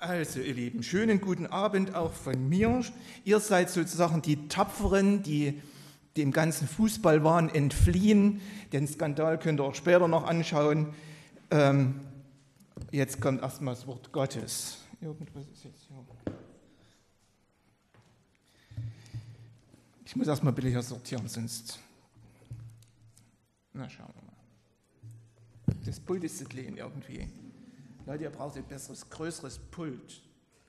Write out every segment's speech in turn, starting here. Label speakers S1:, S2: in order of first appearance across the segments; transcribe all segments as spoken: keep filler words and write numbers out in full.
S1: Also, ihr Lieben, schönen guten Abend auch von mir. Ihr seid sozusagen die Tapferen, die dem ganzen Fußballwahn entfliehen. Den Skandal könnt ihr auch später noch anschauen. Ähm, jetzt kommt erstmal das Wort Gottes. Irgendwas ist jetzt hier. Ich muss erstmal billiger sortieren, sonst. Na, schauen wir mal. Das Pult ist zu klein irgendwie. Leute, ihr braucht ein besseres, größeres Pult.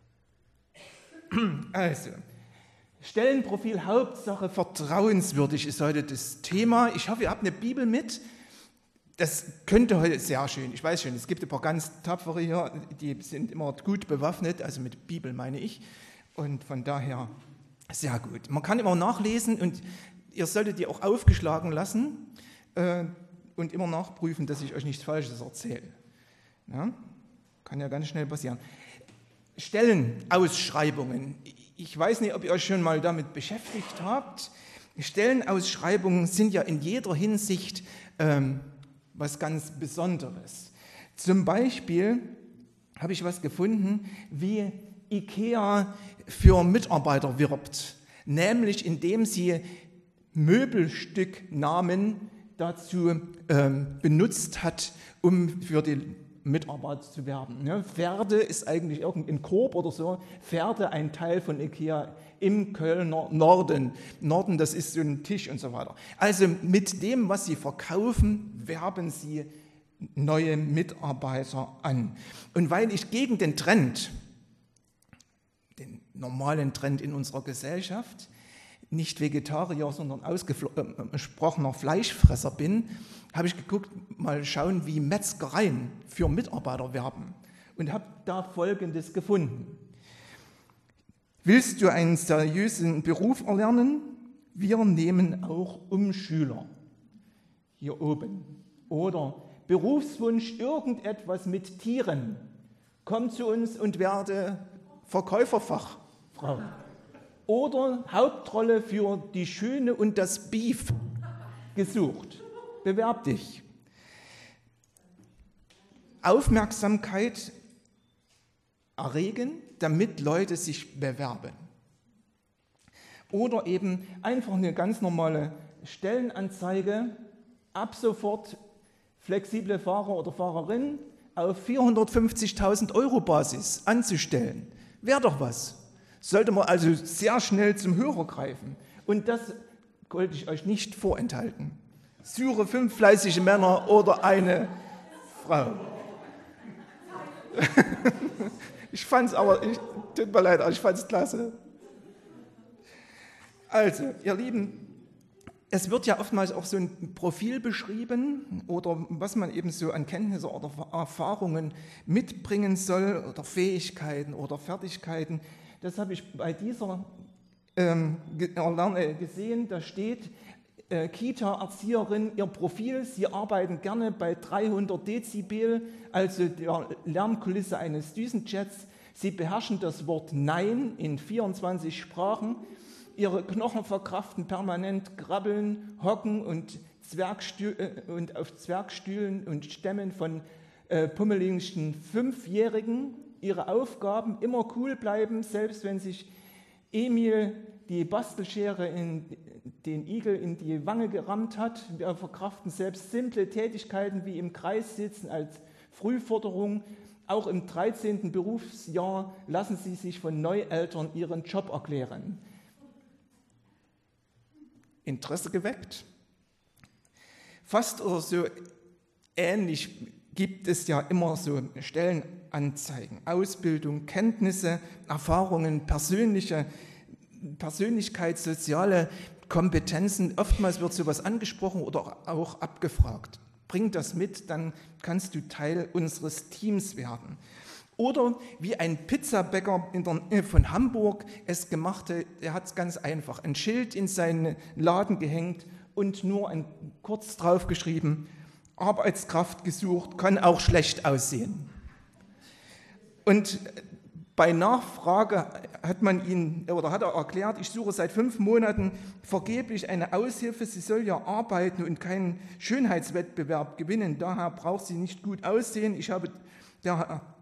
S1: Also, Stellenprofil, Hauptsache vertrauenswürdig ist heute das Thema. Ich hoffe, ihr habt eine Bibel mit. Das könnte heute sehr schön, ich weiß schon, es gibt ein paar ganz tapfere hier, die sind immer gut bewaffnet, also mit Bibel meine ich. Und von daher sehr gut. Man kann immer nachlesen und ihr solltet die auch aufgeschlagen lassen äh, und immer nachprüfen, dass ich euch nichts Falsches erzähle. Ja? Kann ja ganz schnell passieren. Stellenausschreibungen. Ich weiß nicht, ob ihr euch schon mal damit beschäftigt habt. Stellenausschreibungen sind ja in jeder Hinsicht ähm, was ganz Besonderes. Zum Beispiel habe ich was gefunden, wie IKEA für Mitarbeiter wirbt, nämlich indem sie Möbelstücknamen dazu ähm, benutzt hat, um für die Mitarbeiter zu werben. Ne? Pferde ist eigentlich irgendein Korb oder so. Pferde, ein Teil von IKEA im Kölner Norden. Norden, das ist so ein Tisch und so weiter. Also mit dem, was sie verkaufen, werben sie neue Mitarbeiter an. Und weil ich gegen den Trend, den normalen Trend in unserer Gesellschaft, nicht Vegetarier, sondern ausgesprochener Fleischfresser bin, habe ich geguckt, mal schauen, wie Metzgereien für Mitarbeiter werben und habe da Folgendes gefunden. Willst du einen seriösen Beruf erlernen? Wir nehmen auch Umschüler. Hier oben. Oder Berufswunsch, irgendetwas mit Tieren. Komm zu uns und werde Verkäuferfachfrau. Oder Hauptrolle für Die Schöne und das Beef gesucht. Bewerb dich. Aufmerksamkeit erregen, damit Leute sich bewerben. Oder eben einfach eine ganz normale Stellenanzeige, ab sofort flexible Fahrer oder Fahrerin auf vierhundertfünfzigtausend Euro Basis anzustellen. Wäre doch was. Sollte man also sehr schnell zum Hörer greifen. Und das wollte ich euch nicht vorenthalten. Suche fünf fleißige Männer oder eine Frau. Ich fand es aber, ich, tut mir leid, aber ich fand es klasse. Also, ihr Lieben, es wird ja oftmals auch so ein Profil beschrieben oder was man eben so an Kenntnisse oder Erfahrungen mitbringen soll oder Fähigkeiten oder Fertigkeiten. Das habe ich bei dieser ähm, gesehen, da steht äh, Kita-Erzieherin, ihr Profil, sie arbeiten gerne bei dreihundert Dezibel, also der Lärmkulisse eines Düsenjets. Sie beherrschen das Wort Nein in vierundzwanzig Sprachen. Ihre Knochen verkraften permanent Krabbeln, Hocken und, Zwergstühl, äh, und auf Zwergstühlen und Stämmen von äh, pummeligen Fünfjährigen. Ihre Aufgaben, immer cool bleiben, selbst wenn sich Emil die Bastelschere in den Igel in die Wange gerammt hat. Wir verkraften selbst simple Tätigkeiten wie im Kreis sitzen als Frühforderung. Auch im dreizehnten Berufsjahr lassen sie sich von Neueltern ihren Job erklären. Interesse geweckt? Fast oder so ähnlich gibt es ja immer so Stellenanzeigen, Ausbildung, Kenntnisse, Erfahrungen, persönliche, Persönlichkeit, soziale Kompetenzen. Oftmals wird sowas angesprochen oder auch abgefragt. Bring das mit, dann kannst du Teil unseres Teams werden. Oder wie ein Pizzabäcker in der Nähe von Hamburg es gemachte, der hat es ganz einfach, ein Schild in seinen Laden gehängt und nur ein, kurz drauf geschrieben, Arbeitskraft gesucht, kann auch schlecht aussehen. Und bei Nachfrage hat man ihn oder hat er erklärt, ich suche seit fünf Monaten vergeblich eine Aushilfe. Sie soll ja arbeiten und keinen Schönheitswettbewerb gewinnen. Daher braucht sie nicht gut aussehen. Ich habe daher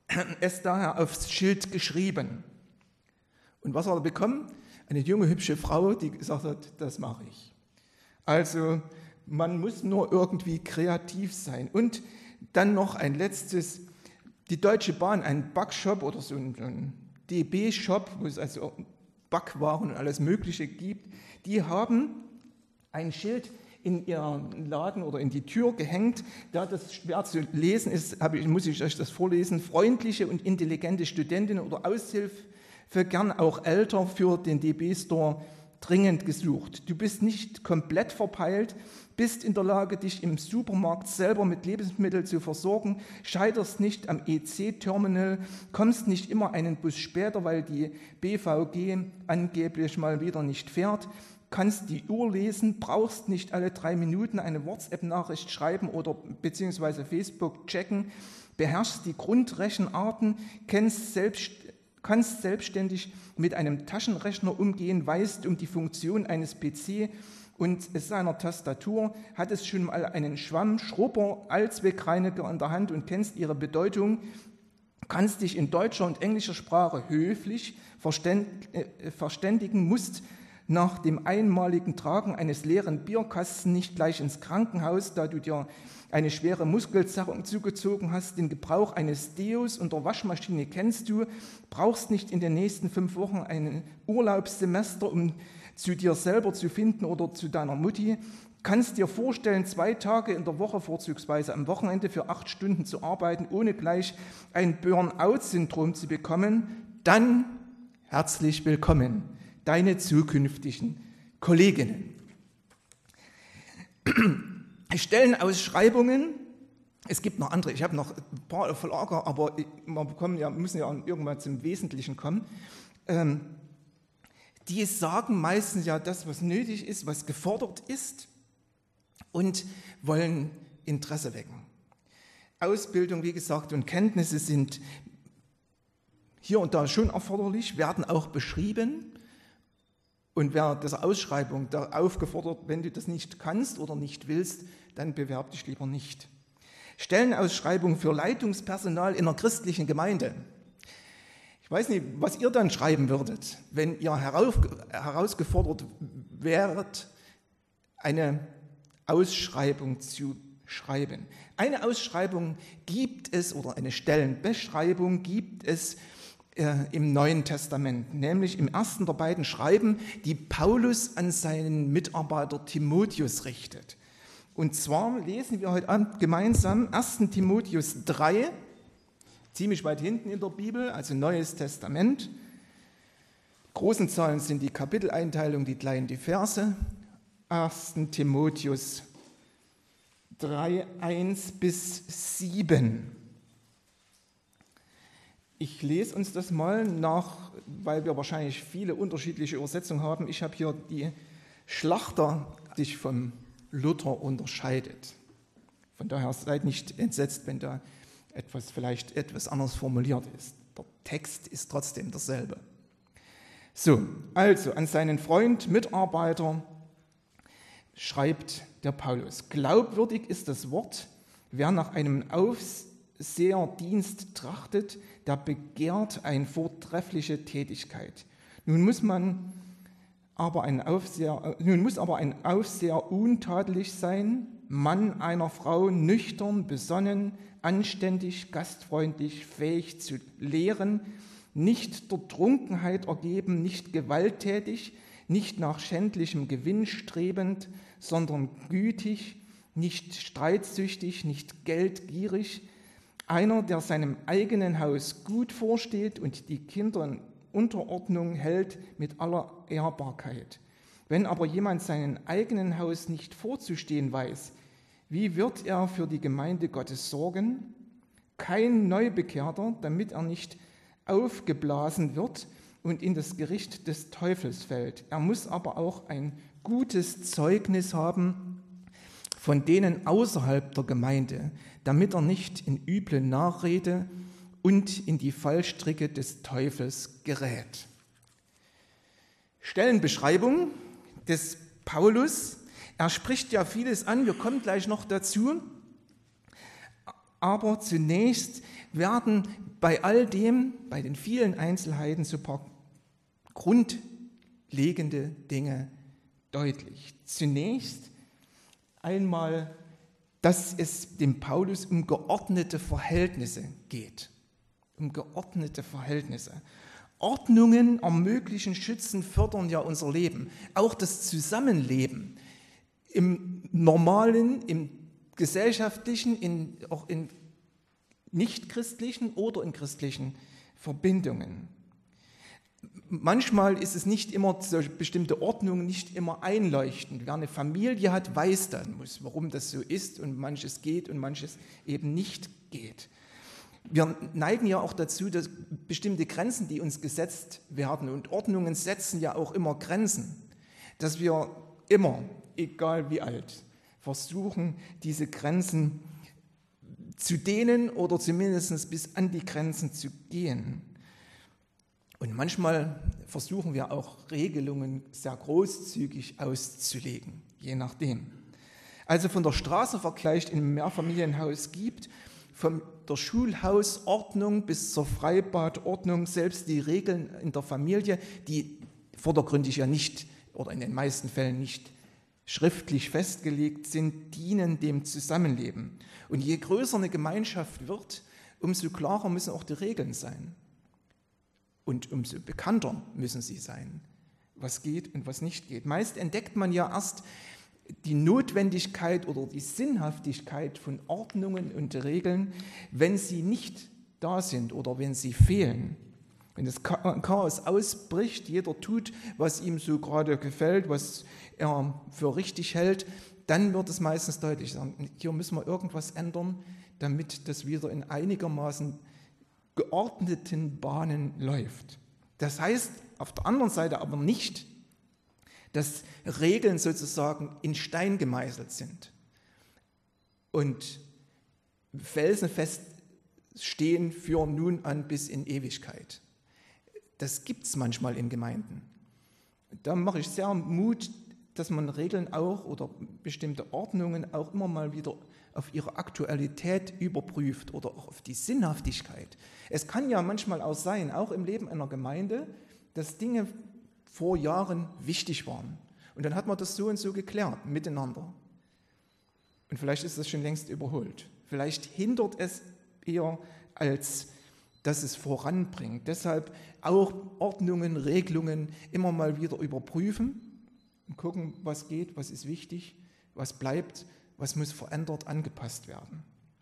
S1: es daher aufs Schild geschrieben. Und was hat er bekommen? Eine junge, hübsche Frau, die gesagt hat, das mache ich. Also man muss nur irgendwie kreativ sein. Und dann noch ein letztes, die Deutsche Bahn, ein Backshop oder so ein, ein D B-Shop, wo es also Backwaren und alles Mögliche gibt, die haben ein Schild in ihren Laden oder in die Tür gehängt. Da das schwer zu lesen ist, habe ich, muss ich euch das vorlesen. Freundliche und intelligente Studentinnen oder Aushilfe, gern auch älter, für den D B-Store dringend gesucht. Du bist nicht komplett verpeilt, bist in der Lage, dich im Supermarkt selber mit Lebensmitteln zu versorgen, scheiterst nicht am E C-Terminal, kommst nicht immer einen Bus später, weil die B V G angeblich mal wieder nicht fährt, kannst die Uhr lesen, brauchst nicht alle drei Minuten eine WhatsApp-Nachricht schreiben oder beziehungsweise Facebook checken, beherrschst die Grundrechenarten, kennst selbst kannst selbstständig mit einem Taschenrechner umgehen, weißt um die Funktion eines P C und seiner Tastatur, hattest schon mal einen Schwamm, Schrubber, Allzweckreiniger in der Hand und kennst ihre Bedeutung, kannst dich in deutscher und englischer Sprache höflich verständigen, musst nach dem einmaligen Tragen eines leeren Bierkastens nicht gleich ins Krankenhaus, da du dir eine schwere Muskelzerrung zugezogen hast. Den Gebrauch eines Deos und der Waschmaschine kennst du, brauchst nicht in den nächsten fünf Wochen ein Urlaubssemester, um zu dir selber zu finden oder zu deiner Mutti. Kannst dir vorstellen, zwei Tage in der Woche, vorzugsweise am Wochenende, für acht Stunden zu arbeiten, ohne gleich ein Burnout-Syndrom zu bekommen? Dann herzlich willkommen, deine zukünftigen Kolleginnen. Stellenausschreibungen, es gibt noch andere, ich habe noch ein paar auf Lager, aber wir bekommen ja, müssen ja irgendwann zum Wesentlichen kommen. Ähm, die sagen meistens ja das, was nötig ist, was gefordert ist und wollen Interesse wecken. Ausbildung, wie gesagt, und Kenntnisse sind hier und da schon erforderlich, werden auch beschrieben. Und wer dieser Ausschreibung da aufgefordert, wenn du das nicht kannst oder nicht willst, dann bewerb dich lieber nicht. Stellenausschreibung für Leitungspersonal in einer christlichen Gemeinde. Ich weiß nicht, was ihr dann schreiben würdet, wenn ihr herausgefordert wäret, eine Ausschreibung zu schreiben. Eine Ausschreibung gibt es, oder eine Stellenbeschreibung gibt es im Neuen Testament, nämlich im ersten der beiden Schreiben, die Paulus an seinen Mitarbeiter Timotheus richtet. Und zwar lesen wir heute Abend gemeinsam ersten Timotheus drei, ziemlich weit hinten in der Bibel, also Neues Testament. Großen Zahlen sind die Kapiteleinteilung, die kleinen die Verse. ersten Timotheus drei, eins bis sieben. Ich lese uns das mal nach, weil wir wahrscheinlich viele unterschiedliche Übersetzungen haben. Ich habe hier die Schlachter, die sich vom Luther unterscheidet. Von daher seid nicht entsetzt, wenn da etwas vielleicht etwas anders formuliert ist. Der Text ist trotzdem derselbe. So, also an seinen Freund, Mitarbeiter schreibt der Paulus: Glaubwürdig ist das Wort, wer nach einem Aufseherdienst trachtet, der begehrt eine vortreffliche Tätigkeit. Nun muss man aber ein Aufseher, nun muss aber ein Aufseher untadelig sein, Mann einer Frau, nüchtern, besonnen, anständig, gastfreundlich, fähig zu lehren, nicht der Trunkenheit ergeben, nicht gewalttätig, nicht nach schändlichem Gewinn strebend, sondern gütig, nicht streitsüchtig, nicht geldgierig, einer, der seinem eigenen Haus gut vorsteht und die Kinder in Unterordnung hält mit aller Ehrbarkeit. Wenn aber jemand seinem eigenen Haus nicht vorzustehen weiß, wie wird er für die Gemeinde Gottes sorgen? Kein Neubekehrter, damit er nicht aufgeblasen wird und in das Gericht des Teufels fällt. Er muss aber auch ein gutes Zeugnis haben von denen außerhalb der Gemeinde, damit er nicht in üble Nachrede und in die Fallstricke des Teufels gerät. Stellenbeschreibung des Paulus. Er spricht ja vieles an, wir kommen gleich noch dazu. Aber zunächst werden bei all dem, bei den vielen Einzelheiten, so ein paar grundlegende Dinge deutlich. Zunächst einmal, dass es dem Paulus um geordnete Verhältnisse geht. Um geordnete Verhältnisse. Ordnungen ermöglichen, schützen, fördern ja unser Leben. Auch das Zusammenleben im normalen, im gesellschaftlichen, in, auch in nichtchristlichen oder in christlichen Verbindungen. Manchmal ist es nicht immer, so bestimmte Ordnungen nicht immer einleuchtend. Wer eine Familie hat, weiß dann, muss, warum das so ist und manches geht und manches eben nicht geht. Wir neigen ja auch dazu, dass bestimmte Grenzen, die uns gesetzt werden, und Ordnungen setzen ja auch immer Grenzen, dass wir immer, egal wie alt, versuchen, diese Grenzen zu dehnen oder zumindest bis an die Grenzen zu gehen. Und manchmal versuchen wir auch Regelungen sehr großzügig auszulegen, je nachdem. Also von der Straße vergleicht in einem Mehrfamilienhaus gibt, von der Schulhausordnung bis zur Freibadordnung, selbst die Regeln in der Familie, die vordergründig ja nicht oder in den meisten Fällen nicht schriftlich festgelegt sind, dienen dem Zusammenleben. Und je größer eine Gemeinschaft wird, umso klarer müssen auch die Regeln sein. Und umso bekannter müssen sie sein, was geht und was nicht geht. Meist entdeckt man ja erst die Notwendigkeit oder die Sinnhaftigkeit von Ordnungen und Regeln, wenn sie nicht da sind oder wenn sie fehlen. Wenn das Chaos ausbricht, jeder tut, was ihm so gerade gefällt, was er für richtig hält, dann wird es meistens deutlich sein, hier müssen wir irgendwas ändern, damit das wieder in einigermaßen geordneten Bahnen läuft. Das heißt auf der anderen Seite aber nicht, dass Regeln sozusagen in Stein gemeißelt sind und felsenfest stehen für nun an bis in Ewigkeit. Das gibt es manchmal in Gemeinden. Da mache ich sehr Mut, dass man Regeln auch oder bestimmte Ordnungen auch immer mal wieder auf ihre Aktualität überprüft oder auch auf die Sinnhaftigkeit. Es kann ja manchmal auch sein, auch im Leben einer Gemeinde, dass Dinge vor Jahren wichtig waren. Und dann hat man das so und so geklärt miteinander. Und vielleicht ist das schon längst überholt. Vielleicht hindert es eher, als dass es voranbringt. Deshalb auch Ordnungen, Regelungen immer mal wieder überprüfen und gucken, was geht, was ist wichtig, was bleibt, was muss verändert, angepasst werden.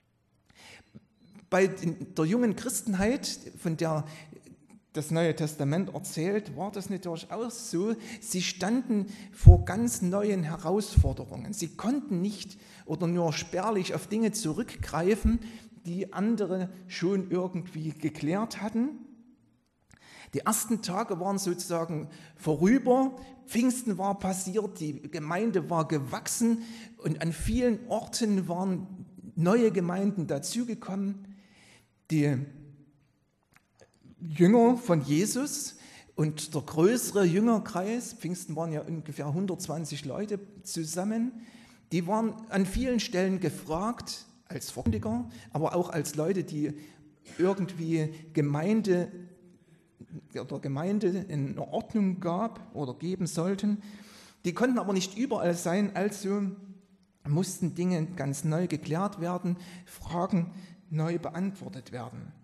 S1: Bei der jungen Christenheit, von der das Neue Testament erzählt, war das natürlich auch so. Sie standen vor ganz neuen Herausforderungen. Sie konnten nicht oder nur spärlich auf Dinge zurückgreifen, die andere schon irgendwie geklärt hatten. Die ersten Tage waren sozusagen vorüber, Pfingsten war passiert, die Gemeinde war gewachsen und an vielen Orten waren neue Gemeinden dazugekommen. Die Jünger von Jesus und der größere Jüngerkreis, Pfingsten waren ja ungefähr hundertzwanzig Leute zusammen, die waren an vielen Stellen gefragt als Verkündiger, aber auch als Leute, die irgendwie Gemeinde oder Gemeinde in Ordnung gab oder geben sollten. Die konnten aber nicht überall sein, also mussten Dinge ganz neu geklärt werden, Fragen neu beantwortet werden.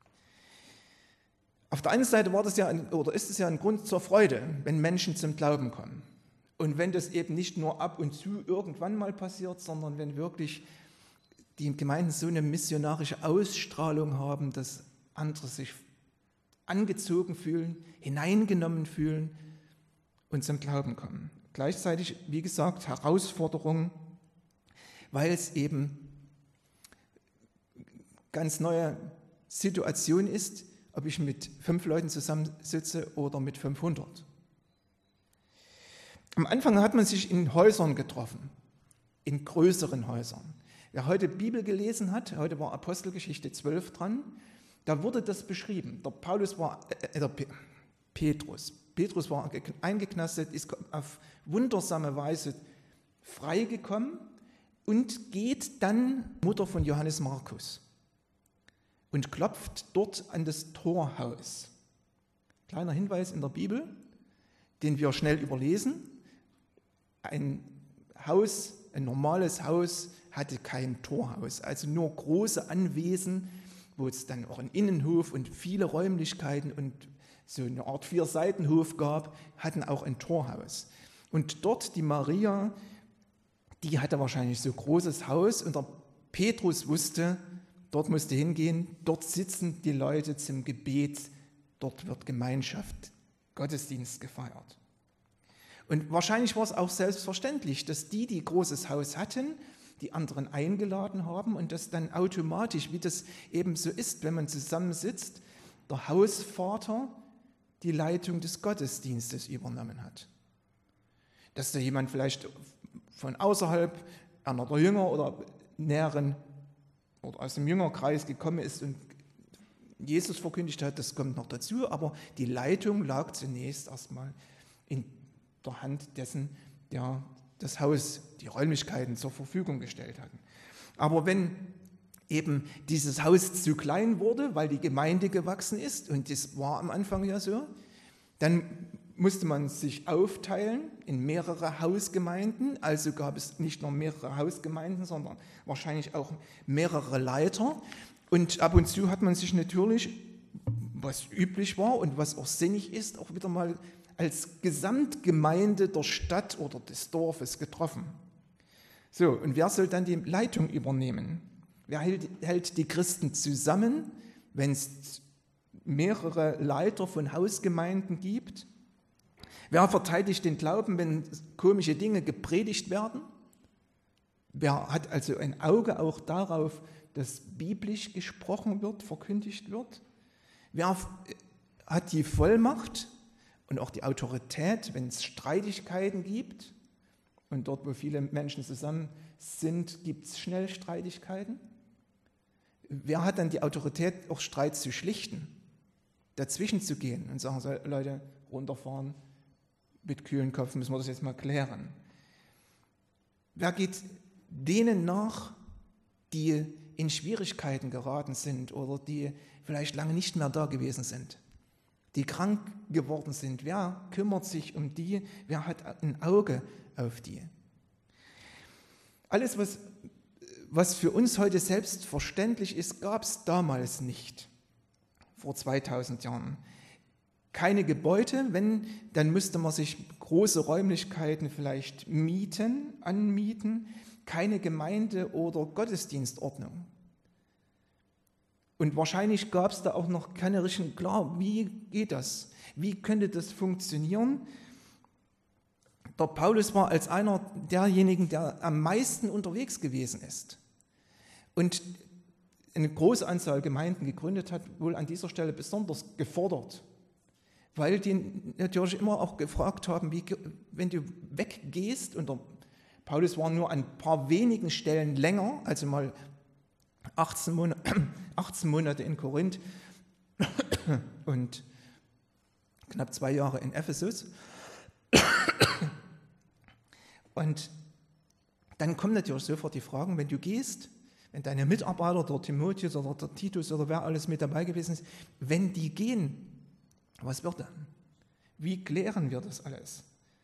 S1: Auf der einen Seite war das ja ein, oder ist es ja ein Grund zur Freude, wenn Menschen zum Glauben kommen. Und wenn das eben nicht nur ab und zu irgendwann mal passiert, sondern wenn wirklich die Gemeinden so eine missionarische Ausstrahlung haben, dass andere sich angezogen fühlen, hineingenommen fühlen und zum Glauben kommen. Gleichzeitig, wie gesagt, Herausforderung, weil es eben ganz neue Situation ist, ob ich mit fünf Leuten zusammensitze oder mit fünfhundert. Am Anfang hat man sich in Häusern getroffen, in größeren Häusern. Wer heute Bibel gelesen hat, heute war Apostelgeschichte zwölf dran, da wurde das beschrieben. Der Paulus war, äh, der Pe- Petrus, Petrus war eingeknastet, ist auf wundersame Weise freigekommen und geht dann, Mutter von Johannes Markus, und klopft dort an das Torhaus. Kleiner Hinweis in der Bibel, den wir schnell überlesen. Ein Haus, ein normales Haus hatte kein Torhaus, also nur große Anwesen, wo es dann auch einen Innenhof und viele Räumlichkeiten und so eine Art Vierseitenhof gab, hatten auch ein Torhaus. Und dort die Maria, die hatte wahrscheinlich so ein großes Haus und der Petrus wusste, dort musste hingehen, dort sitzen die Leute zum Gebet, dort wird Gemeinschaft, Gottesdienst gefeiert. Und wahrscheinlich war es auch selbstverständlich, dass die, die großes Haus hatten, die anderen eingeladen haben und das dann automatisch, wie das eben so ist, wenn man zusammensitzt, der Hausvater die Leitung des Gottesdienstes übernommen hat. Dass da jemand vielleicht von außerhalb, einer der Jünger oder näheren oder aus dem Jüngerkreis gekommen ist und Jesus verkündigt hat, das kommt noch dazu, aber die Leitung lag zunächst erstmal in der Hand dessen, der das Haus, die Räumlichkeiten zur Verfügung gestellt hatten. Aber wenn eben dieses Haus zu klein wurde, weil die Gemeinde gewachsen ist, und das war am Anfang ja so, dann musste man sich aufteilen in mehrere Hausgemeinden, also gab es nicht nur mehrere Hausgemeinden, sondern wahrscheinlich auch mehrere Leiter. Und ab und zu hat man sich natürlich, was üblich war und was auch sinnig ist, auch wieder mal als Gesamtgemeinde der Stadt oder des Dorfes getroffen. So, und wer soll dann die Leitung übernehmen? Wer hält, hält die Christen zusammen, wenn es mehrere Leiter von Hausgemeinden gibt? Wer verteidigt den Glauben, wenn komische Dinge gepredigt werden? Wer hat also ein Auge auch darauf, dass biblisch gesprochen wird, verkündigt wird? Wer hat die Vollmacht und auch die Autorität, wenn es Streitigkeiten gibt? Und dort, wo viele Menschen zusammen sind, gibt es schnell Streitigkeiten. Wer hat dann die Autorität, auch Streit zu schlichten, dazwischen zu gehen und sagen, so, Leute, runterfahren, mit kühlen Kopf müssen wir das jetzt mal klären. Wer geht denen nach, die in Schwierigkeiten geraten sind oder die vielleicht lange nicht mehr da gewesen sind, die krank geworden sind? Wer kümmert sich um die? Wer hat ein Auge auf die? Alles, was, was für uns heute selbstverständlich ist, gab es damals nicht, vor zweitausend Jahren. Keine Gebäude, wenn, dann müsste man sich große Räumlichkeiten vielleicht mieten, anmieten, keine Gemeinde- oder Gottesdienstordnung. Und wahrscheinlich gab es da auch noch keine richtigen, klar, wie geht das? Wie könnte das funktionieren? Der Paulus war als einer derjenigen, der am meisten unterwegs gewesen ist und eine große Anzahl Gemeinden gegründet hat, wohl an dieser Stelle besonders gefordert, weil die natürlich immer auch gefragt haben, wie, wenn du weggehst, und der Paulus war nur an ein paar wenigen Stellen länger, also mal achtzehn Monate, achtzehn Monate in Korinth und knapp zwei Jahre in Ephesus. Und dann kommen natürlich sofort die Fragen, wenn du gehst, wenn deine Mitarbeiter, der Timotheus oder der Titus oder wer alles mit dabei gewesen ist, wenn die gehen, was wird dann? Wie klären wir das alles?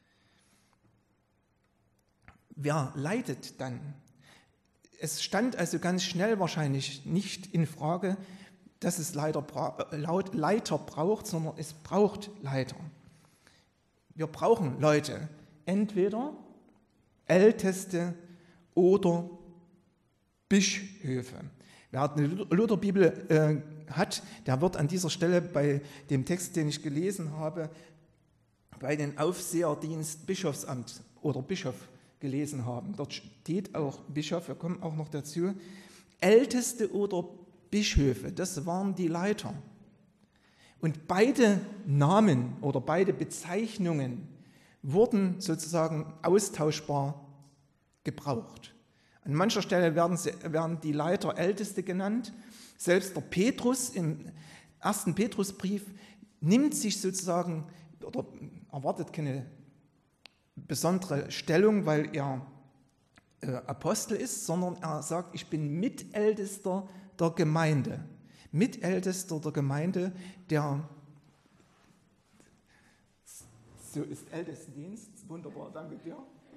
S1: Wer leitet dann? Es stand also ganz schnell wahrscheinlich nicht in Frage, dass es Leiter, Leiter braucht, sondern es braucht Leiter. Wir brauchen Leute, entweder Älteste oder Bischöfe. Wer eine Lutherbibel äh, hat, der wird an dieser Stelle bei dem Text, den ich gelesen habe, bei den Aufseherdienst Bischofsamt oder Bischof gelesen haben. Dort steht auch Bischof, wir kommen auch noch dazu. Älteste oder Bischöfe, das waren die Leiter. Und beide Namen oder beide Bezeichnungen wurden sozusagen austauschbar gebraucht. An mancher Stelle werden, sie, werden die Leiter Älteste genannt. Selbst der Petrus im ersten Petrusbrief nimmt sich sozusagen oder erwartet keine besondere Stellung, weil er äh, Apostel ist, sondern er sagt, ich bin Mitältester der Gemeinde. Mitältester der Gemeinde, der so ist Ältestendienst. Wunderbar, danke dir.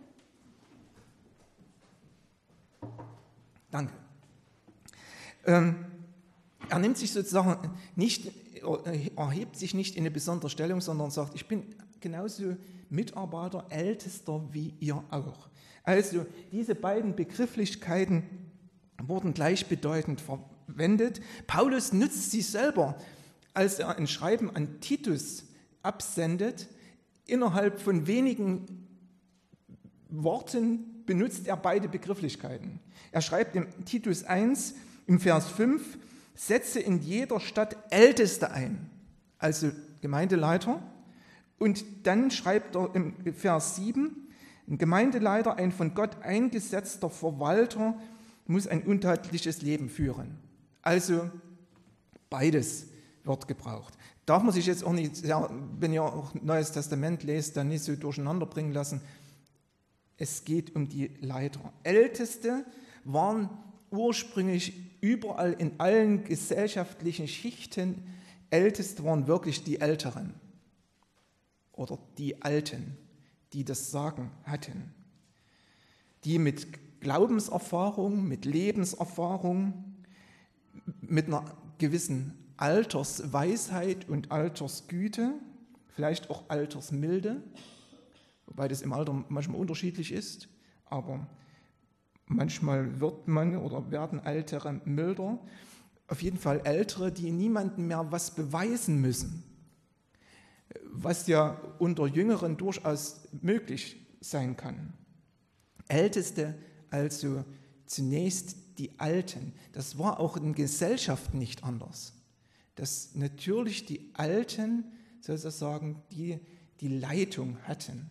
S1: Danke. Ähm, er nimmt sich sozusagen nicht, erhebt sich nicht in eine besondere Stellung, sondern sagt, ich bin genauso Mitarbeiter, Ältester wie ihr auch. Also diese beiden Begrifflichkeiten wurden gleichbedeutend verwendet. Paulus nutzt sie selber, als er ein Schreiben an Titus absendet. Innerhalb von wenigen Worten benutzt er beide Begrifflichkeiten. Er schreibt in Titus eins im Vers fünf, setze in jeder Stadt Älteste ein, also Gemeindeleiter. Und dann schreibt er im Vers sieben, ein Gemeindeleiter, ein von Gott eingesetzter Verwalter, muss ein untadeliges Leben führen. Also beides wird gebraucht. Darf man sich jetzt auch nicht, ja, wenn ihr auch Neues Testament lest, dann nicht so durcheinander bringen lassen. Es geht um die Leiter. Älteste waren ursprünglich überall in allen gesellschaftlichen Schichten, Älteste waren wirklich die Älteren oder die Alten, die das Sagen hatten, die mit Glaubenserfahrung, mit Lebenserfahrung, mit einer gewissen Altersweisheit und Altersgüte, vielleicht auch Altersmilde, wobei das im Alter manchmal unterschiedlich ist, aber manchmal wird man oder werden Ältere milder. Auf jeden Fall Ältere, die niemandem mehr was beweisen müssen, was ja unter Jüngeren durchaus möglich sein kann. Älteste, also zunächst die Alten. Das war auch in Gesellschaften nicht anders. Dass natürlich die Alten sozusagen die, die Leitung hatten.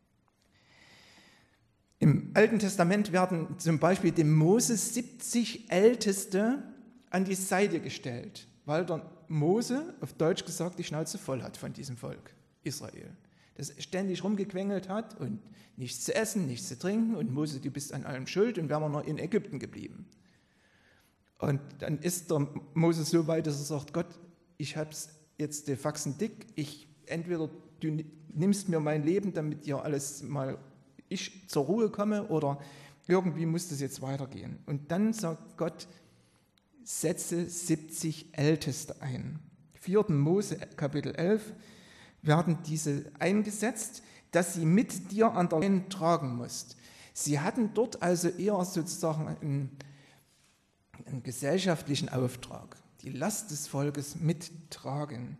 S1: Im Alten Testament werden zum Beispiel dem Mose siebzig Älteste an die Seite gestellt, weil der Mose, auf Deutsch gesagt, die Schnauze voll hat von diesem Volk Israel. Das ständig rumgequengelt hat und nichts zu essen, nichts zu trinken und Mose, du bist an allem schuld und wären wir noch in Ägypten geblieben. Und dann ist der Mose so weit, dass er sagt, Gott, ich hab's jetzt die Faxen dick, ich, entweder du nimmst mir mein Leben, damit dir alles mal ich zur Ruhe komme oder irgendwie muss das jetzt weitergehen. Und dann sagt Gott, setze siebzig Älteste ein. vierten Mose Kapitel elf werden diese eingesetzt, dass sie mit dir an der Leine tragen musst. Sie hatten dort also eher sozusagen einen, einen gesellschaftlichen Auftrag, die Last des Volkes mittragen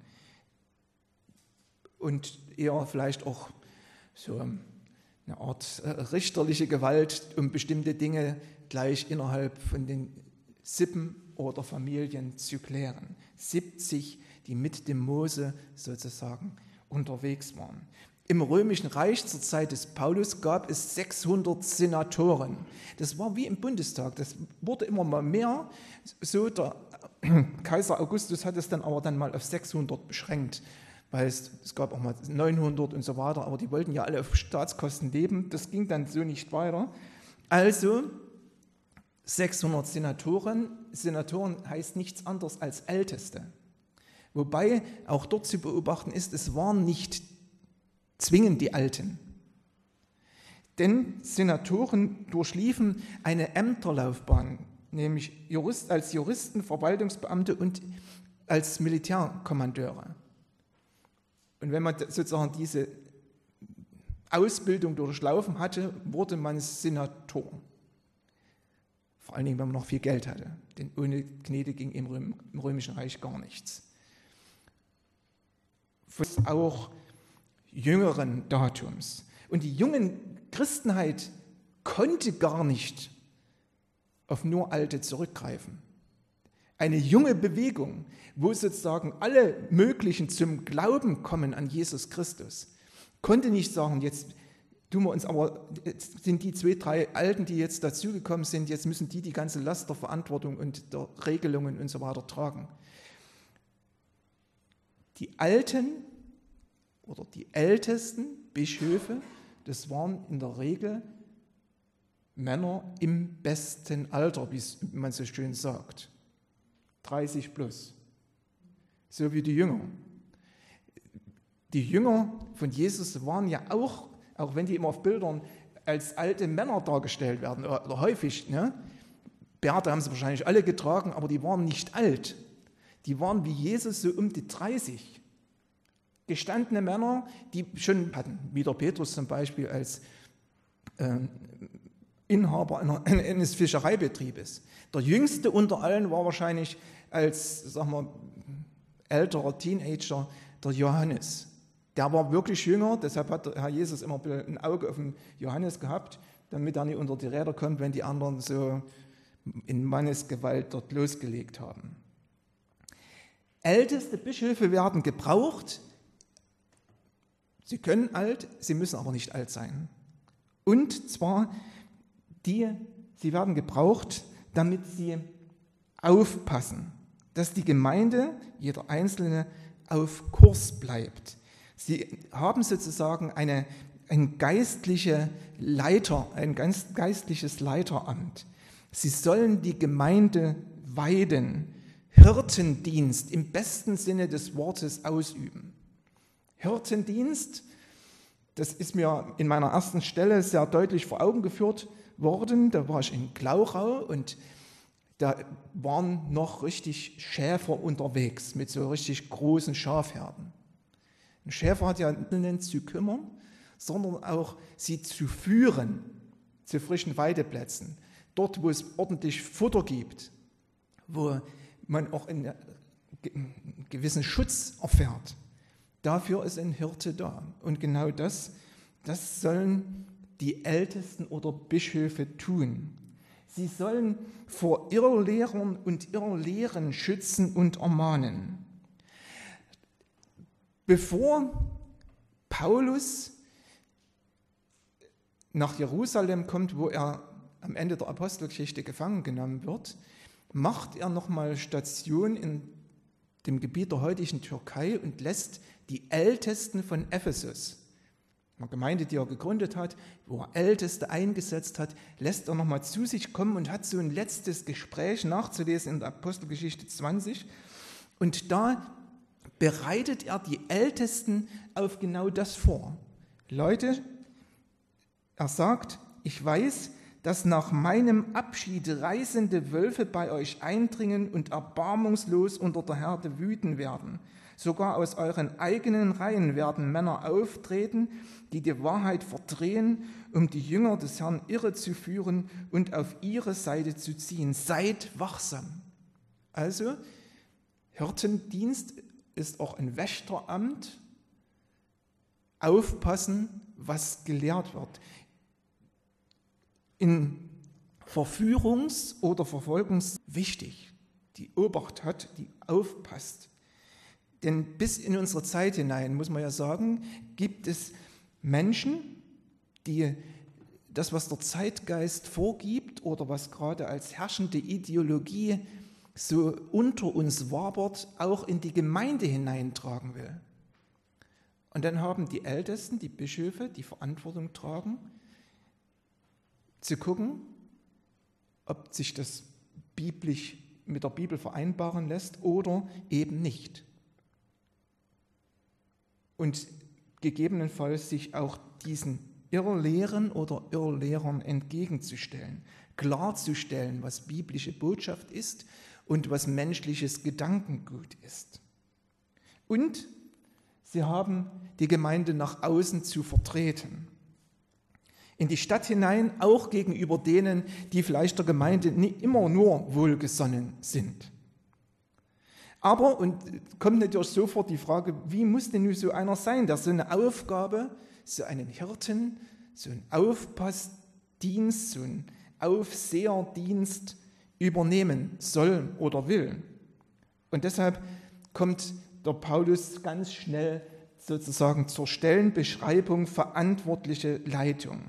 S1: und eher vielleicht auch so eine Art richterliche Gewalt, um bestimmte Dinge gleich innerhalb von den Sippen oder Familien zu klären. siebzig, die mit dem Mose sozusagen unterwegs waren. Im Römischen Reich zur Zeit des Paulus gab es sechshundert Senatoren. Das war wie im Bundestag, das wurde immer mal mehr. So der Kaiser Augustus hat es dann aber dann mal auf sechshundert beschränkt, weil es, es gab auch mal neunhundert und so weiter, aber die wollten ja alle auf Staatskosten leben. Das ging dann so nicht weiter. Also sechshundert Senatoren. Senatoren heißt nichts anderes als Älteste. Wobei auch dort zu beobachten ist, es waren nicht zwingend die Alten. Denn Senatoren durchliefen eine Ämterlaufbahn, nämlich Jurist, als Juristen, Verwaltungsbeamte und als Militärkommandeure. Und wenn man sozusagen diese Ausbildung durchlaufen hatte, wurde man Senator. Vor allen Dingen, wenn man noch viel Geld hatte, denn ohne Gnade ging im, Röm, im Römischen Reich gar nichts. Auch jüngeren Datums. Und die jungen Christenheit konnte gar nicht auf nur Alte zurückgreifen. Eine junge Bewegung, wo sozusagen alle möglichen zum Glauben kommen an Jesus Christus, konnte nicht sagen, jetzt tun wir uns aber, jetzt sind die zwei, drei Alten, die jetzt dazugekommen sind, jetzt müssen die die ganze Last der Verantwortung und der Regelungen und so weiter tragen. Die Alten oder die ältesten Bischöfe, das waren in der Regel Männer im besten Alter, wie man so schön sagt. dreißig plus. So wie die Jünger. Die Jünger von Jesus waren ja auch, auch wenn die immer auf Bildern als alte Männer dargestellt werden, oder häufig, ne? Bärte haben sie wahrscheinlich alle getragen, aber die waren nicht alt. Die waren wie Jesus so um die dreißig. Gestandene Männer, die schon hatten, wie der Petrus zum Beispiel als äh, Inhaber einer, eines Fischereibetriebes. Der jüngste unter allen war wahrscheinlich als, sagen wir, älterer Teenager der Johannes. Der war wirklich jünger, deshalb hat der Herr Jesus immer ein Auge auf den Johannes gehabt, damit er nicht unter die Räder kommt, wenn die anderen so in Mannesgewalt dort losgelegt haben. Älteste Bischöfe werden gebraucht. Sie können alt, sie müssen aber nicht alt sein. Und zwar, die, sie werden gebraucht, damit sie aufpassen, dass die Gemeinde, jeder Einzelne, auf Kurs bleibt. Sie haben sozusagen eine, ein geistliche Leiter, ein geistliches Leiteramt. Sie sollen die Gemeinde weiden, Hirtendienst im besten Sinne des Wortes ausüben. Hirtendienst, das ist mir in meiner ersten Stelle sehr deutlich vor Augen geführt worden. Da war ich in Glauchau und da waren noch richtig Schäfer unterwegs mit so richtig großen Schafherden. Ein Schäfer hat ja nicht zu kümmern, sondern auch sie zu führen zu frischen Weideplätzen. Dort, wo es ordentlich Futter gibt, wo man auch einen gewissen Schutz erfährt. Dafür ist ein Hirte da. Und genau das, das sollen die Ältesten oder Bischöfe tun. Sie sollen vor Irrlehrern und Irrlehren schützen und ermahnen. Bevor Paulus nach Jerusalem kommt, wo er am Ende der Apostelgeschichte gefangen genommen wird, macht er nochmal Station in dem Gebiet der heutigen Türkei und lässt die Ältesten von Ephesus, eine Gemeinde, die er gegründet hat, wo er Älteste eingesetzt hat, lässt er nochmal zu sich kommen und hat so ein letztes Gespräch nachzulesen in der Apostelgeschichte zwanzig. Und da bereitet er die Ältesten auf genau das vor. Leute, er sagt, ich weiß, dass nach meinem Abschied reißende Wölfe bei euch eindringen und erbarmungslos unter der Herde wüten werden. Sogar aus euren eigenen Reihen werden Männer auftreten, die die Wahrheit verdrehen, um die Jünger des Herrn irre zu führen und auf ihre Seite zu ziehen. Seid wachsam. Also, Hirtendienst ist auch ein Wächteramt. Aufpassen, was gelehrt wird. In Verführungs- oder Verfolgungs wichtig, die Obacht hat, die aufpasst. Denn bis in unsere Zeit hinein, muss man ja sagen, gibt es Menschen, die das, was der Zeitgeist vorgibt oder was gerade als herrschende Ideologie so unter uns wabert, auch in die Gemeinde hineintragen will. Und dann haben die Ältesten, die Bischöfe, die Verantwortung tragen, zu gucken, ob sich das biblisch mit der Bibel vereinbaren lässt oder eben nicht. Und gegebenenfalls sich auch diesen Irrlehren oder Irrlehrern entgegenzustellen, klarzustellen, was biblische Botschaft ist und was menschliches Gedankengut ist. Und sie haben die Gemeinde nach außen zu vertreten. In die Stadt hinein, auch gegenüber denen, die vielleicht der Gemeinde nicht immer nur wohlgesonnen sind. Aber, und kommt natürlich sofort die Frage, wie muss denn nun so einer sein, der so eine Aufgabe, so einen Hirten, so einen Aufpassdienst, so einen Aufseherdienst übernehmen soll oder will. Und deshalb kommt der Paulus ganz schnell sozusagen zur Stellenbeschreibung verantwortliche Leitung.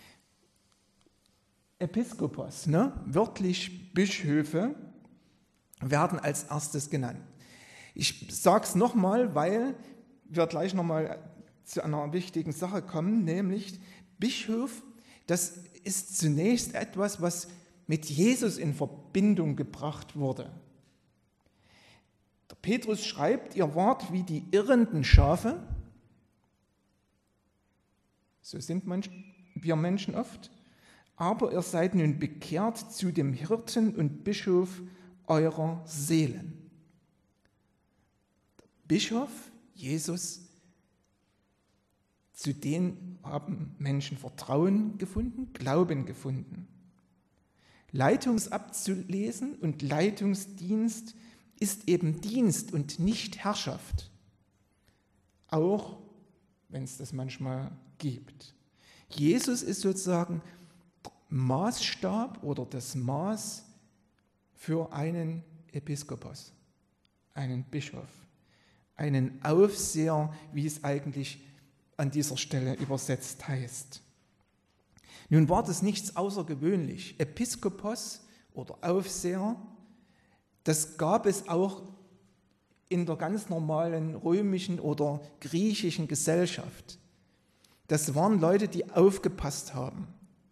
S1: Episkopos, ne? Wörtlich Bischöfe, werden als erstes genannt. Ich sage es nochmal, weil wir gleich nochmal zu einer wichtigen Sache kommen, nämlich Bischof, das ist zunächst etwas, was mit Jesus in Verbindung gebracht wurde. Der Petrus schreibt, ihr wart wie die irrenden Schafe. So sind manch, wir Menschen oft. Aber ihr seid nun bekehrt zu dem Hirten und Bischof eurer Seelen. Der Bischof, Jesus, zu denen haben Menschen Vertrauen gefunden, Glauben gefunden. Leitungsabzulesen und Leitungsdienst ist eben Dienst und nicht Herrschaft. Auch wenn es das manchmal gibt. Jesus ist sozusagen der Maßstab oder das Maß für einen Episkopos, einen Bischof, einen Aufseher, wie es eigentlich an dieser Stelle übersetzt heißt. Nun war das nichts außergewöhnlich. Episkopos oder Aufseher, das gab es auch in der ganz normalen römischen oder griechischen Gesellschaft. Das waren Leute, die aufgepasst haben.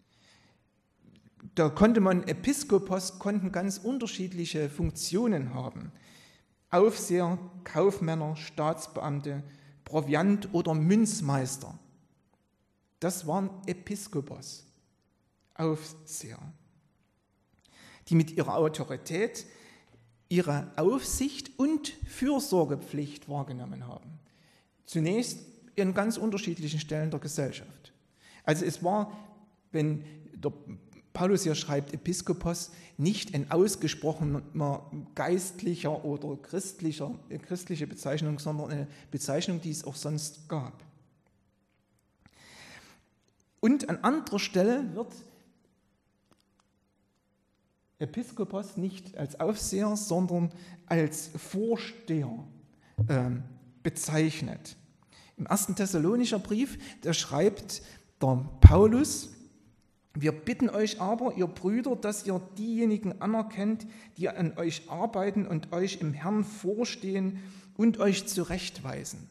S1: Da konnte man, Episkopos konnten ganz unterschiedliche Funktionen haben. Aufseher, Kaufmänner, Staatsbeamte, Proviant- oder Münzmeister. Das waren Episkopos, Aufseher, die mit ihrer Autorität ihre Aufsicht und Fürsorgepflicht wahrgenommen haben. Zunächst in ganz unterschiedlichen Stellen der Gesellschaft. Also es war, wenn der Paulus hier schreibt, Episkopos, nicht ein ausgesprochener geistlicher oder christlicher, christliche Bezeichnung, sondern eine Bezeichnung, die es auch sonst gab. Und an anderer Stelle wird Episkopos nicht als Aufseher, sondern als Vorsteher äh, bezeichnet. Im ersten Thessalonischer Brief, da schreibt der Paulus: Wir bitten euch aber, ihr Brüder, dass ihr diejenigen anerkennt, die an euch arbeiten und euch im Herrn vorstehen und euch zurechtweisen.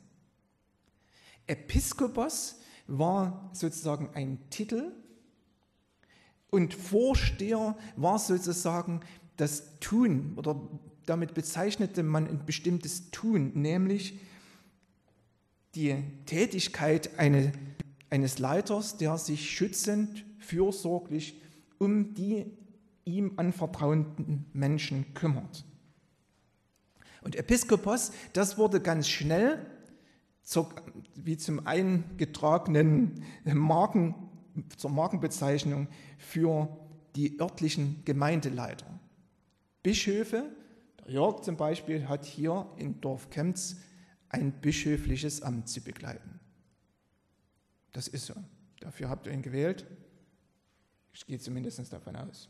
S1: Episkopos war sozusagen ein Titel und Vorsteher war sozusagen das Tun, oder damit bezeichnete man ein bestimmtes Tun, nämlich die Tätigkeit eine, eines Leiters, der sich schützend, fürsorglich um die ihm anvertrauten Menschen kümmert. Und Episkopos, das wurde ganz schnell zur, wie zum eingetragenen Marken, zur Markenbezeichnung für die örtlichen Gemeindeleiter. Bischöfe, der Jörg zum Beispiel, hat hier in Dorf Kemptz ein bischöfliches Amt zu begleiten. Das ist so. Dafür habt ihr ihn gewählt. Ich gehe zumindest davon aus.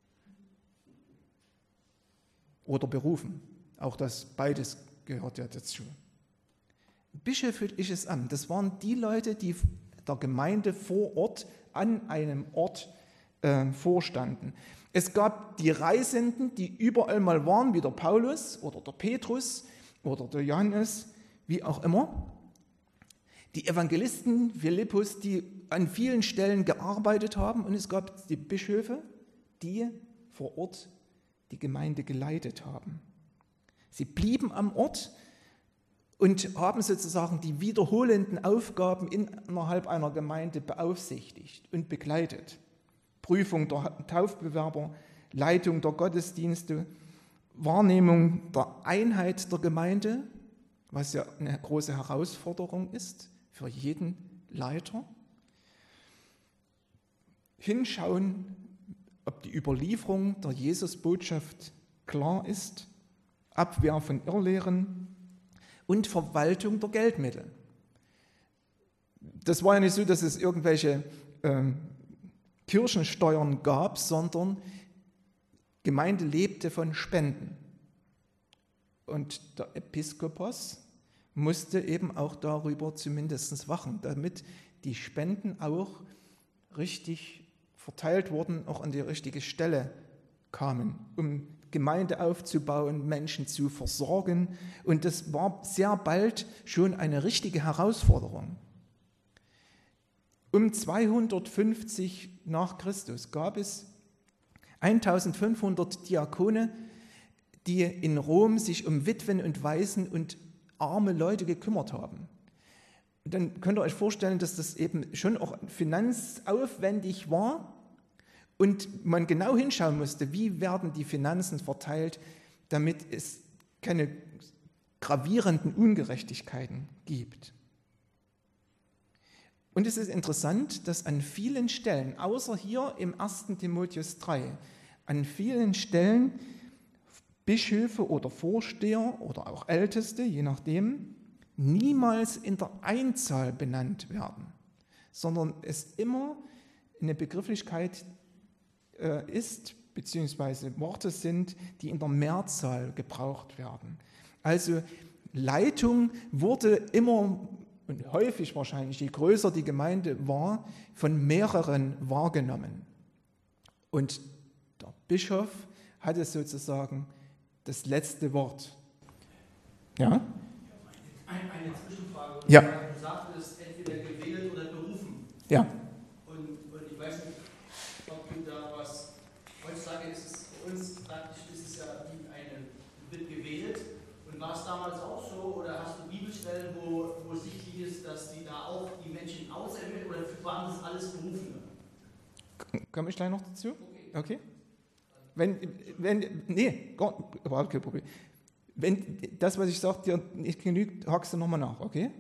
S1: Oder berufen. Auch das beides gehört ja dazu. Bischöfliches Amt, das waren die Leute, die der Gemeinde vor Ort an einem Ort äh, vorstanden. Es gab die Reisenden, die überall mal waren, wie der Paulus oder der Petrus oder der Johannes, wie auch immer. Die Evangelisten, Philippus, die an vielen Stellen gearbeitet haben, und es gab die Bischöfe, die vor Ort die Gemeinde geleitet haben. Sie blieben am Ort und haben sozusagen die wiederholenden Aufgaben innerhalb einer Gemeinde beaufsichtigt und begleitet. Prüfung der Taufbewerber, Leitung der Gottesdienste, Wahrnehmung der Einheit der Gemeinde, was ja eine große Herausforderung ist für jeden Leiter. Hinschauen, ob die Überlieferung der Jesusbotschaft klar ist, Abwehr von Irrlehren und Verwaltung der Geldmittel. Das war ja nicht so, dass es irgendwelche äh, Kirchensteuern gab, sondern Gemeinde lebte von Spenden. Und der Episkopos musste eben auch darüber zumindest wachen, damit die Spenden auch richtig verteilt wurden, auch an die richtige Stelle kamen, um Gemeinde aufzubauen, Menschen zu versorgen. Und das war sehr bald schon eine richtige Herausforderung. Um zweihundertfünfzig nach Christus gab es eintausendfünfhundert Diakone, die in Rom sich um Witwen und Waisen und arme Leute gekümmert haben. Dann könnt ihr euch vorstellen, dass das eben schon auch finanzaufwendig war und man genau hinschauen musste, wie werden die Finanzen verteilt, damit es keine gravierenden Ungerechtigkeiten gibt. Und es ist interessant, dass an vielen Stellen, außer hier im ersten Timotheus drei, an vielen Stellen Bischöfe oder Vorsteher oder auch Älteste, je nachdem, niemals in der Einzahl benannt werden, sondern es immer eine Begrifflichkeit äh, ist, beziehungsweise Worte sind, die in der Mehrzahl gebraucht werden. Also Leitung wurde immer und häufig wahrscheinlich, je größer die Gemeinde war, von mehreren wahrgenommen. Und der Bischof hatte sozusagen das letzte Wort. Ja?
S2: Eine, eine Zwischenfrage.
S1: Ja.
S2: Du sagtest, entweder gewählt oder berufen.
S1: Ja.
S2: Und, und ich weiß nicht, ob du da was, heutzutage ist es für uns praktisch, ist es ja wie eine, wird gewählt. Und war es damals auch so, oder hast du Bibelstellen, wo, wo sichtlich ist, dass die da auch die Menschen auserwählen, oder waren das alles Berufene?
S1: Komme ich gleich noch dazu? Okay. Okay. Wenn, wenn, nee, gar, überhaupt kein Problem. Wenn das, was ich sage, dir nicht genügt, hakst du nochmal nach, okay?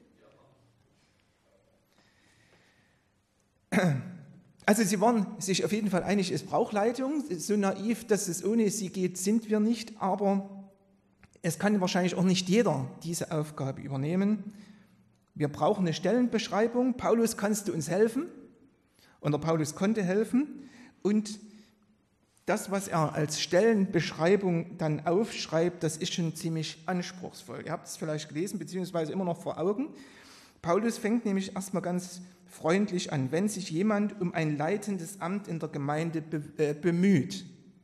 S1: Also sie waren sich auf jeden Fall einig, es braucht Leitung. So naiv, dass es ohne sie geht, sind wir nicht, aber es kann wahrscheinlich auch nicht jeder diese Aufgabe übernehmen. Wir brauchen eine Stellenbeschreibung. Paulus, kannst du uns helfen? Und der Paulus konnte helfen. Und das, was er als Stellenbeschreibung dann aufschreibt, das ist schon ziemlich anspruchsvoll. Ihr habt es vielleicht gelesen, beziehungsweise immer noch vor Augen. Paulus fängt nämlich erstmal ganz freundlich an. Wenn sich jemand um ein leitendes Amt in der Gemeinde be- äh, bemüht.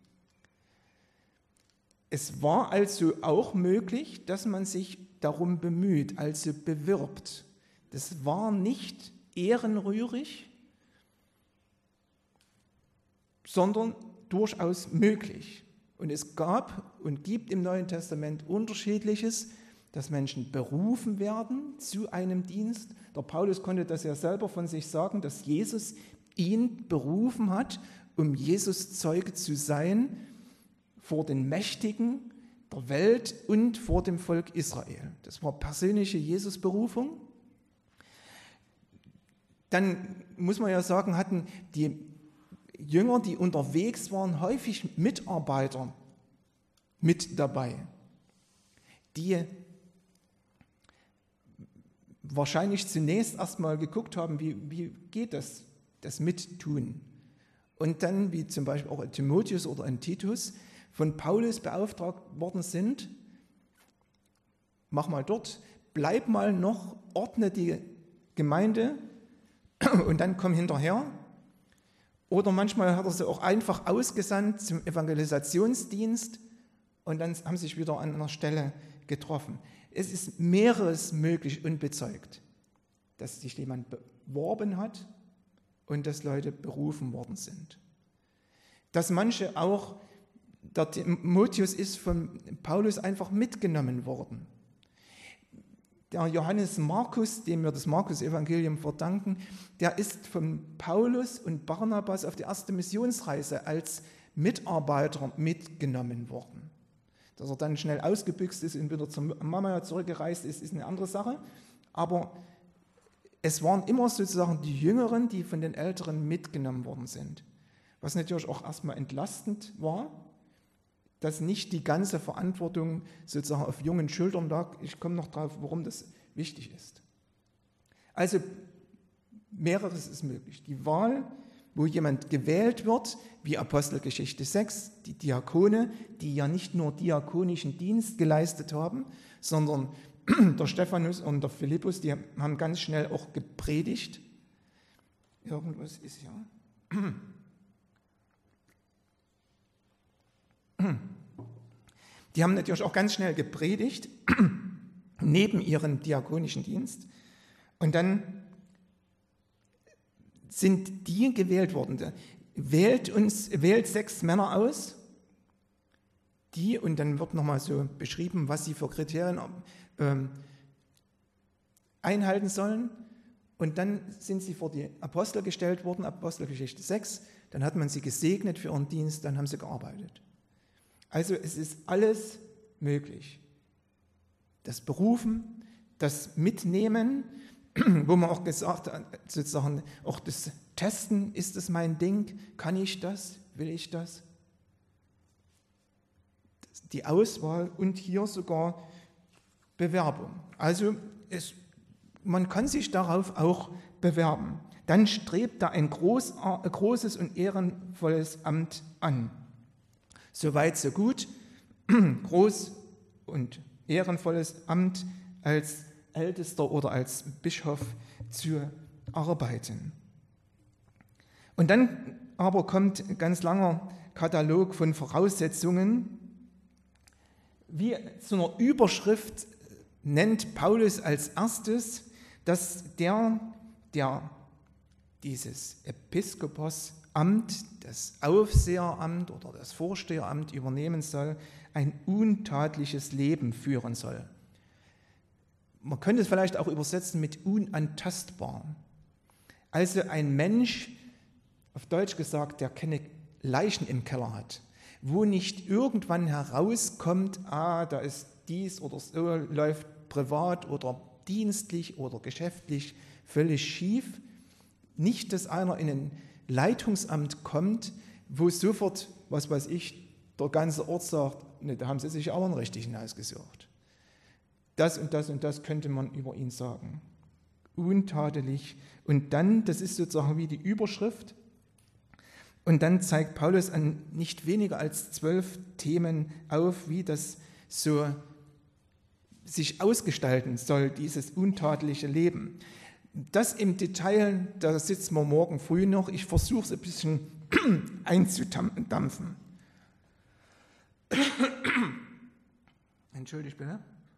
S1: Es war also auch möglich, dass man sich darum bemüht, also bewirbt. Das war nicht ehrenrührig, sondern durchaus möglich. Und es gab und gibt im Neuen Testament Unterschiedliches, dass Menschen berufen werden zu einem Dienst. Der Paulus konnte das ja selber von sich sagen, dass Jesus ihn berufen hat, um Jesus Zeuge zu sein vor den Mächtigen der Welt und vor dem Volk Israel. Das war persönliche Jesus-Berufung. Dann muss man ja sagen, hatten die Jünger, die unterwegs waren, häufig Mitarbeiter mit dabei, die wahrscheinlich zunächst erstmal geguckt haben, wie, wie geht das, das Mittun. Und dann, wie zum Beispiel auch in Timotheus oder in Titus, von Paulus beauftragt worden sind, mach mal dort, bleib mal noch, ordne die Gemeinde und dann komm hinterher. Oder manchmal hat er sie auch einfach ausgesandt zum Evangelisationsdienst und dann haben sie sich wieder an einer Stelle getroffen. Es ist mehreres möglich und bezeugt, dass sich jemand beworben hat und dass Leute berufen worden sind. Dass manche auch, der Timotheus ist von Paulus einfach mitgenommen worden. Der Johannes Markus, dem wir das Markus-Evangelium verdanken, der ist von Paulus und Barnabas auf die erste Missionsreise als Mitarbeiter mitgenommen worden. Dass er dann schnell ausgebüxt ist und wieder zur Mama zurückgereist ist, ist eine andere Sache. Aber es waren immer sozusagen die Jüngeren, die von den Älteren mitgenommen worden sind. Was natürlich auch erstmal entlastend war, dass nicht die ganze Verantwortung sozusagen auf jungen Schultern lag. Ich komme noch drauf, warum das wichtig ist. Also mehreres ist möglich. Die Wahl, wo jemand gewählt wird, wie Apostelgeschichte sechs, die Diakone, die ja nicht nur diakonischen Dienst geleistet haben, sondern der Stephanus und der Philippus, die haben ganz schnell auch gepredigt. Irgendwas ist ja... Die haben natürlich auch ganz schnell gepredigt, neben ihrem diakonischen Dienst. Und dann sind die gewählt worden. Wählt uns, wählt sechs Männer aus die, und dann wird nochmal so beschrieben, was sie für Kriterien ähm, einhalten sollen. Und dann sind sie vor die Apostel gestellt worden, Apostelgeschichte sechs, dann hat man sie gesegnet für ihren Dienst, dann haben sie gearbeitet. Also es ist alles möglich. Das Berufen, das Mitnehmen, wo man auch gesagt hat, sozusagen auch das Testen, ist das mein Ding, kann ich das, will ich das? Die Auswahl und hier sogar Bewerbung. Also es, man kann sich darauf auch bewerben. Dann strebt da ein groß, großes und ehrenvolles Amt an. Soweit, so gut. Groß und ehrenvolles Amt als Ältester oder als Bischof zu arbeiten. Und dann aber kommt ein ganz langer Katalog von Voraussetzungen. Wie zu einer Überschrift nennt Paulus als erstes, dass der, der dieses Episkoposamt, das Aufseheramt oder das Vorsteheramt übernehmen soll, ein untadliches Leben führen soll. Man könnte es vielleicht auch übersetzen mit unantastbar. Also ein Mensch, auf Deutsch gesagt, der keine Leichen im Keller hat, wo nicht irgendwann herauskommt, ah, da ist dies oder so, läuft privat oder dienstlich oder geschäftlich völlig schief. Nicht, dass einer in ein Leitungsamt kommt, wo sofort, was weiß ich, der ganze Ort sagt, ne, da haben sie sich aber einen richtigen ausgesucht. Das und das und das könnte man über ihn sagen. Untadelig. Und dann, das ist sozusagen wie die Überschrift, und dann zeigt Paulus an nicht weniger als zwölf Themen auf, wie das so sich ausgestalten soll, dieses untadelige Leben. Das im Detail, da sitzen wir morgen früh noch. Ich versuche es ein bisschen einzudampfen. Entschuldigt bitte.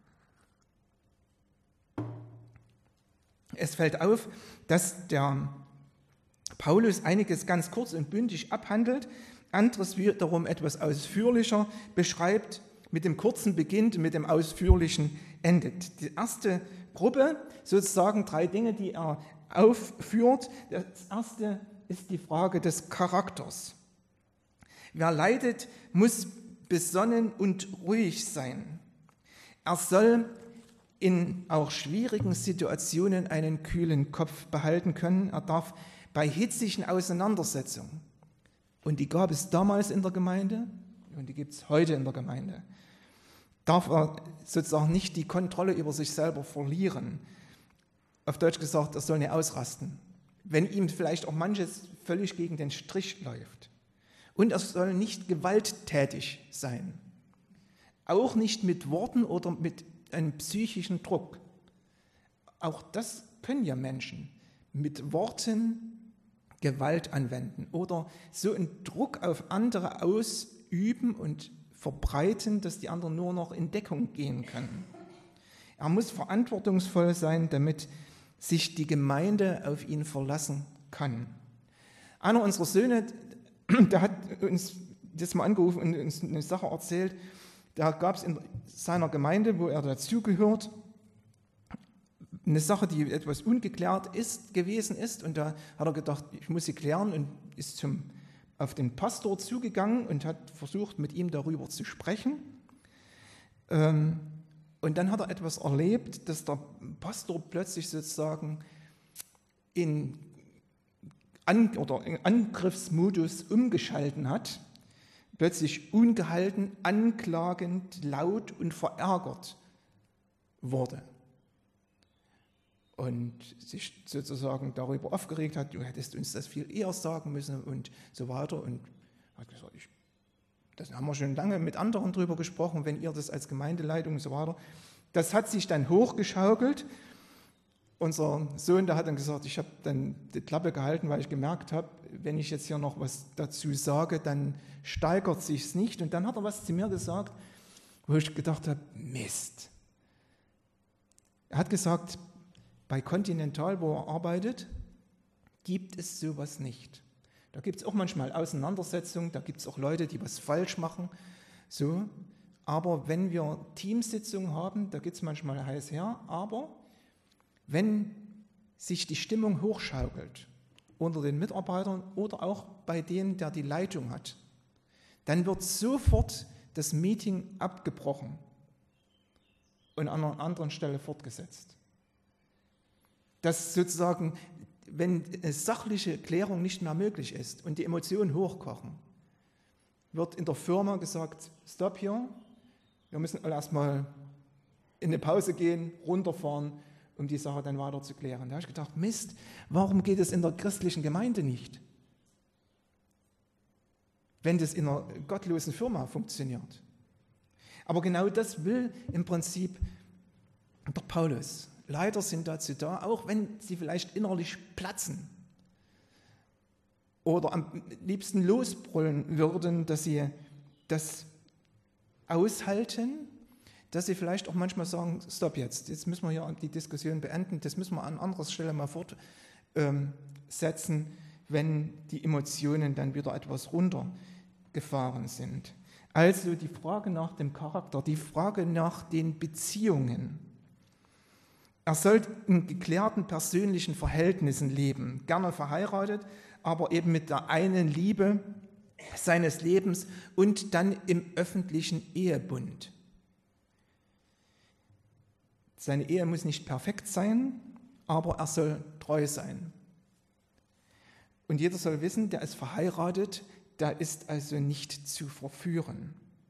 S1: Es fällt auf, dass der Paulus einiges ganz kurz und bündig abhandelt, anderes wiederum etwas ausführlicher beschreibt, mit dem kurzen beginnt und mit dem ausführlichen endet. Die erste Gruppe, sozusagen drei Dinge, die er aufführt. Das erste ist die Frage des Charakters. Wer leidet, muss besonnen und ruhig sein. Er soll in auch schwierigen Situationen einen kühlen Kopf behalten können. Er darf bei hitzigen Auseinandersetzungen, und die gab es damals in der Gemeinde und die gibt es heute in der Gemeinde, darf er sozusagen nicht die Kontrolle über sich selber verlieren. Auf Deutsch gesagt, er soll nicht ausrasten, wenn ihm vielleicht auch manches völlig gegen den Strich läuft. Und er soll nicht gewalttätig sein, auch nicht mit Worten oder mit einem psychischen Druck. Auch das können ja Menschen mit Worten Gewalt anwenden oder so einen Druck auf andere ausüben und verbreiten, dass die anderen nur noch in Deckung gehen können. Er muss verantwortungsvoll sein, damit sich die Gemeinde auf ihn verlassen kann. Einer unserer Söhne, der hat uns das mal angerufen und uns eine Sache erzählt. Da gab es in seiner Gemeinde, wo er dazugehört, eine Sache, die etwas ungeklärt ist, gewesen ist, und da hat er gedacht, ich muss sie klären, und ist zum, auf den Pastor zugegangen und hat versucht, mit ihm darüber zu sprechen. Ähm, und dann hat er etwas erlebt, dass der Pastor plötzlich sozusagen in, An- oder in Angriffsmodus umgeschalten hat, plötzlich ungehalten, anklagend, laut und verärgert wurde. Und sich sozusagen darüber aufgeregt hat, du hättest uns das viel eher sagen müssen und so weiter. Und hat gesagt, ich, das haben wir schon lange mit anderen drüber gesprochen, wenn ihr das als Gemeindeleitung und so weiter. Das hat sich dann hochgeschaukelt. Unser Sohn, der hat dann gesagt, ich habe dann die Klappe gehalten, weil ich gemerkt habe, wenn ich jetzt hier noch was dazu sage, dann steigert sich's nicht. Und dann hat er was zu mir gesagt, wo ich gedacht habe, Mist. Er hat gesagt, bei Continental, wo er arbeitet, gibt es sowas nicht. Da gibt es auch manchmal Auseinandersetzungen, da gibt es auch Leute, die was falsch machen. So, aber wenn wir Teamsitzungen haben, da geht es manchmal heiß her, aber wenn sich die Stimmung hochschaukelt unter den Mitarbeitern oder auch bei dem, der die Leitung hat, dann wird sofort das Meeting abgebrochen und an einer anderen Stelle fortgesetzt. Dass sozusagen, wenn eine sachliche Klärung nicht mehr möglich ist und die Emotionen hochkochen, wird in der Firma gesagt, stopp hier, wir müssen erstmal in eine Pause gehen, runterfahren, um die Sache dann weiter zu klären. Da habe ich gedacht, Mist, warum geht es in der christlichen Gemeinde nicht? Wenn das in einer gottlosen Firma funktioniert. Aber genau das will im Prinzip der Paulus. Leiter sind dazu da, auch wenn sie vielleicht innerlich platzen oder am liebsten losbrüllen würden, dass sie das aushalten, dass sie vielleicht auch manchmal sagen, stopp jetzt, jetzt müssen wir hier die Diskussion beenden, das müssen wir an anderer Stelle mal fortsetzen, wenn die Emotionen dann wieder etwas runtergefahren sind. Also die Frage nach dem Charakter, die Frage nach den Beziehungen. Er soll in geklärten persönlichen Verhältnissen leben, gerne verheiratet, aber eben mit der einen Liebe seines Lebens und dann im öffentlichen Ehebund. Seine Ehe muss nicht perfekt sein, aber er soll treu sein. Und jeder soll wissen, der ist verheiratet, der ist also nicht zu verführen.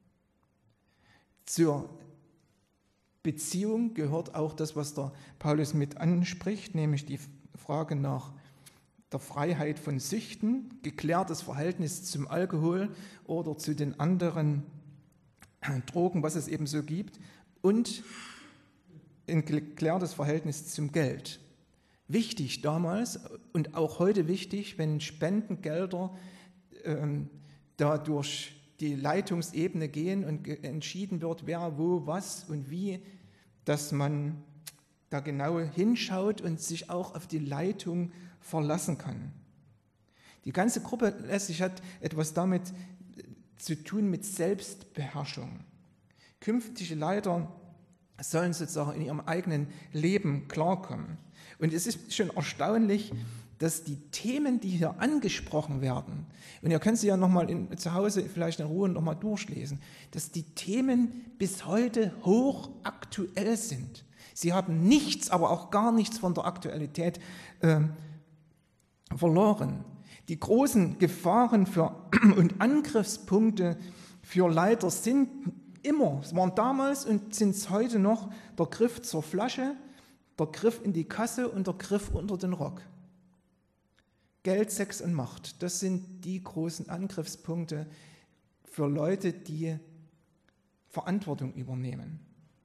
S1: Zur Beziehung gehört auch das, was der Paulus mit anspricht, nämlich die Frage nach der Freiheit von Süchten, geklärtes Verhältnis zum Alkohol oder zu den anderen Drogen, was es eben so gibt, und ein geklärtes Verhältnis zum Geld. Wichtig damals und auch heute wichtig, wenn Spendengelder ähm, da durch die Leitungsebene gehen und entschieden wird, wer, wo, was und wie, dass man da genau hinschaut und sich auch auf die Leitung verlassen kann. Die ganze Gruppe letztlich hat etwas damit zu tun mit Selbstbeherrschung. Künftige Leiter sollen sozusagen in ihrem eigenen Leben klarkommen. Und es ist schon erstaunlich, dass die Themen, die hier angesprochen werden, und ihr könnt sie ja nochmal zu Hause vielleicht in Ruhe nochmal durchlesen, dass die Themen bis heute hochaktuell sind. Sie haben nichts, aber auch gar nichts von der Aktualität äh, verloren. Die großen Gefahren für, und Angriffspunkte für Leiter sind immer, es waren damals und sind es heute noch, der Griff zur Flasche, der Griff in die Kasse und der Griff unter den Rock. Geld, Sex und Macht, das sind die großen Angriffspunkte für Leute, die Verantwortung übernehmen.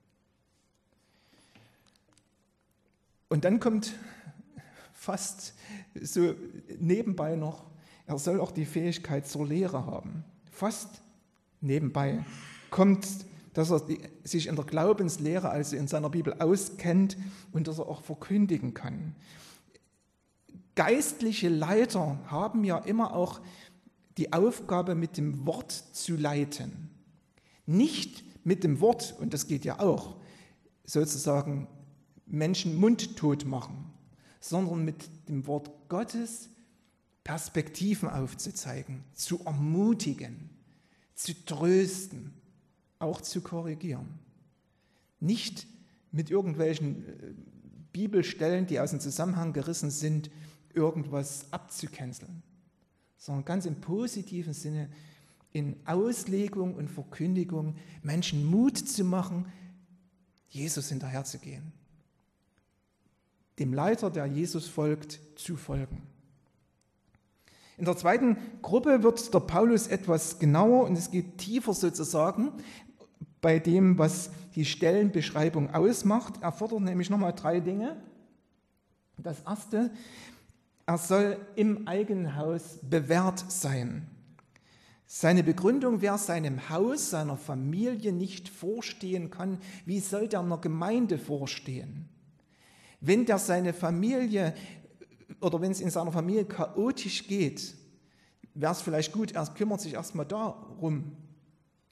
S1: Und dann kommt fast so nebenbei noch, er soll auch die Fähigkeit zur Lehre haben. Fast nebenbei kommt, dass er die, sich in der Glaubenslehre, also in seiner Bibel auskennt und dass er auch verkündigen kann. Geistliche Leiter haben ja immer auch die Aufgabe, mit dem Wort zu leiten. Nicht mit dem Wort, und das geht ja auch, sozusagen Menschen mundtot machen, sondern mit dem Wort Gottes Perspektiven aufzuzeigen, zu ermutigen, zu trösten, auch zu korrigieren. Nicht mit irgendwelchen Bibelstellen, die aus dem Zusammenhang gerissen sind, irgendwas abzucanceln, sondern ganz im positiven Sinne in Auslegung und Verkündigung Menschen Mut zu machen, Jesus hinterherzugehen, dem Leiter, der Jesus folgt, zu folgen. In der zweiten Gruppe wird der Paulus etwas genauer und es geht tiefer sozusagen bei dem, was die Stellenbeschreibung ausmacht. Er fordert nämlich nochmal drei Dinge. Das erste, er soll im eigenen Haus bewährt sein. Seine Begründung, wer seinem Haus, seiner Familie nicht vorstehen kann, wie soll der einer Gemeinde vorstehen? Wenn der seine Familie oder wenn es in seiner Familie chaotisch geht, wäre es vielleicht gut, er kümmert sich erstmal darum.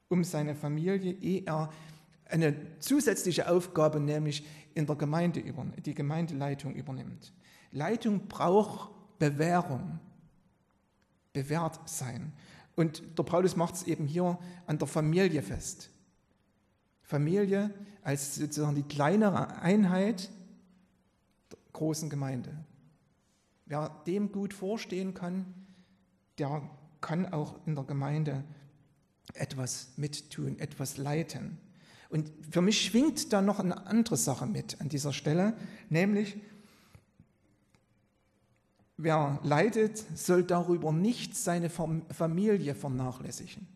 S1: um seine Familie, ehe er eine zusätzliche Aufgabe, nämlich in der Gemeinde über, die Gemeindeleitung übernimmt. Leitung braucht Bewährung, bewährt sein. Und der Paulus macht es eben hier an der Familie fest. Familie als sozusagen die kleinere Einheit der großen Gemeinde. Wer dem gut vorstehen kann, der kann auch in der Gemeinde etwas mittun, etwas leiten. Und für mich schwingt da noch eine andere Sache mit an dieser Stelle, nämlich, wer leidet, soll darüber nicht seine Familie vernachlässigen.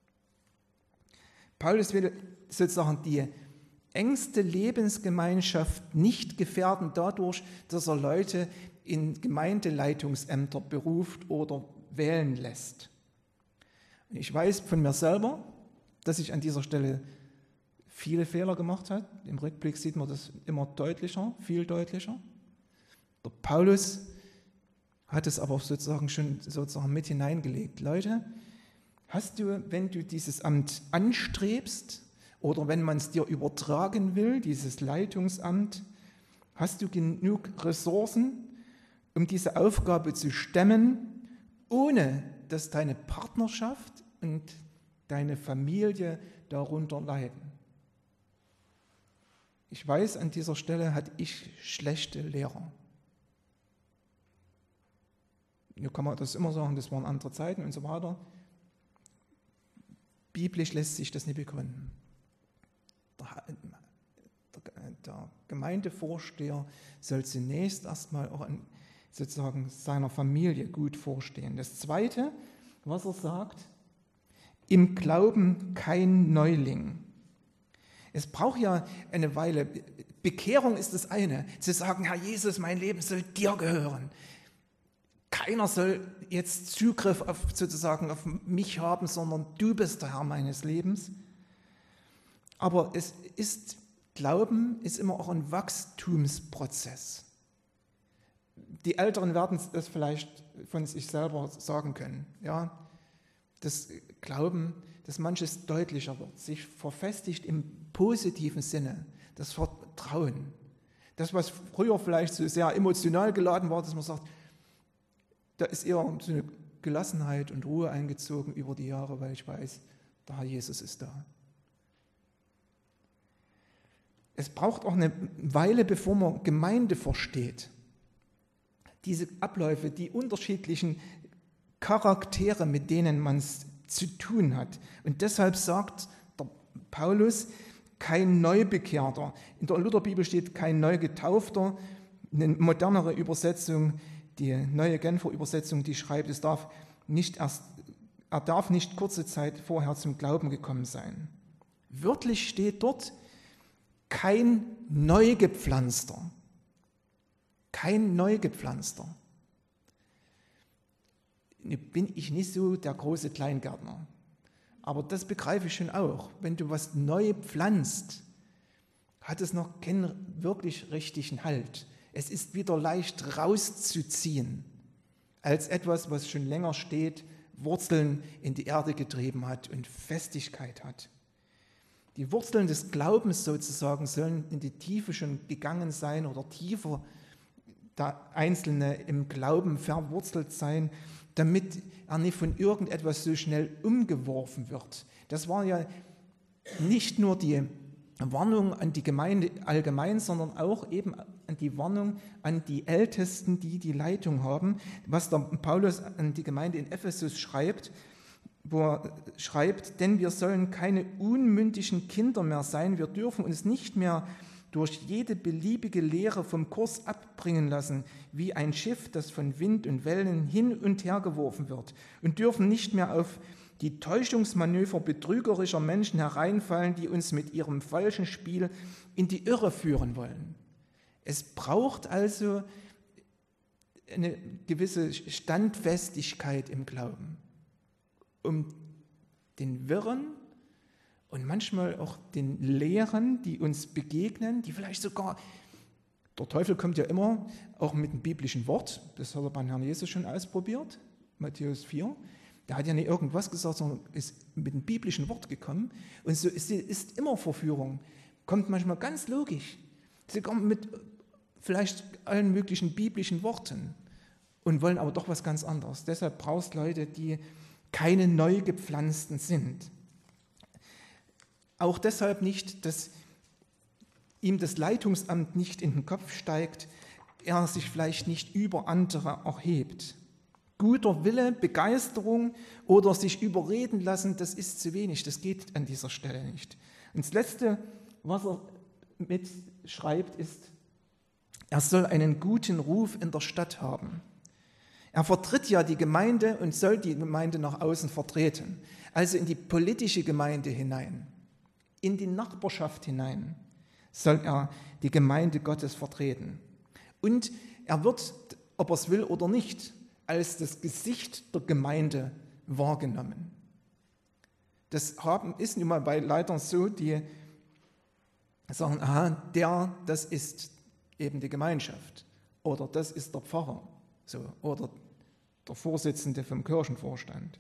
S1: Paulus will sozusagen die engste Lebensgemeinschaft nicht gefährden dadurch, dass er Leute in Gemeindeleitungsämter beruft oder wählen lässt. Und ich weiß von mir selber, dass ich an dieser Stelle viele Fehler gemacht habe. Im Rückblick sieht man das immer deutlicher, viel deutlicher. Der Paulus hat es aber sozusagen schon sozusagen mit hineingelegt. Leute, hast du, wenn du dieses Amt anstrebst oder wenn man es dir übertragen will, dieses Leitungsamt, hast du genug Ressourcen, um diese Aufgabe zu stemmen, ohne dass deine Partnerschaft und deine Familie darunter leiden? Ich weiß, an dieser Stelle hatte ich schlechte Lehrer. Hier kann man das immer sagen, das waren andere Zeiten und so weiter. Biblisch lässt sich das nicht begründen. Der, der, der Gemeindevorsteher soll zunächst erstmal auch an, sozusagen seiner Familie gut vorstehen. Das Zweite, was er sagt, im Glauben kein Neuling. Es braucht ja eine Weile. Bekehrung ist das eine, zu sagen, Herr Jesus, mein Leben soll dir gehören. Keiner soll jetzt Zugriff auf, sozusagen auf mich haben, sondern du bist der Herr meines Lebens. Aber es ist, Glauben ist immer auch ein Wachstumsprozess. Die Älteren werden es vielleicht von sich selber sagen können. Ja, das Glauben, dass manches deutlicher wird, sich verfestigt im positiven Sinne, das Vertrauen. Das, was früher vielleicht so sehr emotional geladen war, dass man sagt, da ist eher so eine Gelassenheit und Ruhe eingezogen über die Jahre, weil ich weiß, der Herr Jesus ist da. Es braucht auch eine Weile, bevor man Gemeinde versteht. Diese Abläufe, die unterschiedlichen Charaktere, mit denen man es zu tun hat. Und deshalb sagt der Paulus, kein Neubekehrter. In der Lutherbibel steht kein Neugetaufter. Eine modernere Übersetzung, die neue Genfer Übersetzung, die schreibt, es darf nicht erst, er darf nicht kurze Zeit vorher zum Glauben gekommen sein. Wörtlich steht dort, kein Neugepflanzter. Kein Neugepflanzter. Bin ich nicht so der große Kleingärtner. Aber das begreife ich schon auch. Wenn du was neu pflanzt, hat es noch keinen wirklich richtigen Halt. Es ist wieder leicht rauszuziehen, als etwas, was schon länger steht, Wurzeln in die Erde getrieben hat und Festigkeit hat. Die Wurzeln des Glaubens sozusagen sollen in die Tiefe schon gegangen sein oder tiefer der Einzelne im Glauben verwurzelt sein, damit er nicht von irgendetwas so schnell umgeworfen wird. Das war ja nicht nur die Warnung an die Gemeinde allgemein, sondern auch eben an die Warnung an die Ältesten, die die Leitung haben, was der Paulus an die Gemeinde in Ephesus schreibt, wo er schreibt, denn wir sollen keine unmündigen Kinder mehr sein, wir dürfen uns nicht mehr durch jede beliebige Lehre vom Kurs abbringen lassen, wie ein Schiff, das von Wind und Wellen hin und her geworfen wird, und dürfen nicht mehr auf die Täuschungsmanöver betrügerischer Menschen hereinfallen, die uns mit ihrem falschen Spiel in die Irre führen wollen. Es braucht also eine gewisse Standfestigkeit im Glauben, um den Wirren und manchmal auch den Lehren, die uns begegnen, die vielleicht sogar, der Teufel kommt ja immer auch mit einem biblischen Wort, das hat er beim Herrn Jesus schon ausprobiert, Matthäus vier, der hat ja nicht irgendwas gesagt, sondern ist mit einem biblischen Wort gekommen. Und so ist, ist immer Verführung. Kommt manchmal ganz logisch. Sie kommen mit vielleicht allen möglichen biblischen Worten und wollen aber doch was ganz anderes. Deshalb brauchst du Leute, die keine neu gepflanzten sind. Auch deshalb nicht, dass ihm das Leitungsamt nicht in den Kopf steigt, er sich vielleicht nicht über andere erhebt. Guter Wille, Begeisterung oder sich überreden lassen, das ist zu wenig, das geht an dieser Stelle nicht. Und das Letzte, was er mitschreibt, ist, er soll einen guten Ruf in der Stadt haben. Er vertritt ja die Gemeinde und soll die Gemeinde nach außen vertreten, also in die politische Gemeinde hinein, in die Nachbarschaft hinein soll er die Gemeinde Gottes vertreten. Und er wird, ob er es will oder nicht, als das Gesicht der Gemeinde wahrgenommen. Das haben, ist nun mal bei Leitern so, die sagen, aha, der, das ist eben die Gemeinschaft oder das ist der Pfarrer so, oder der Vorsitzende vom Kirchenvorstand.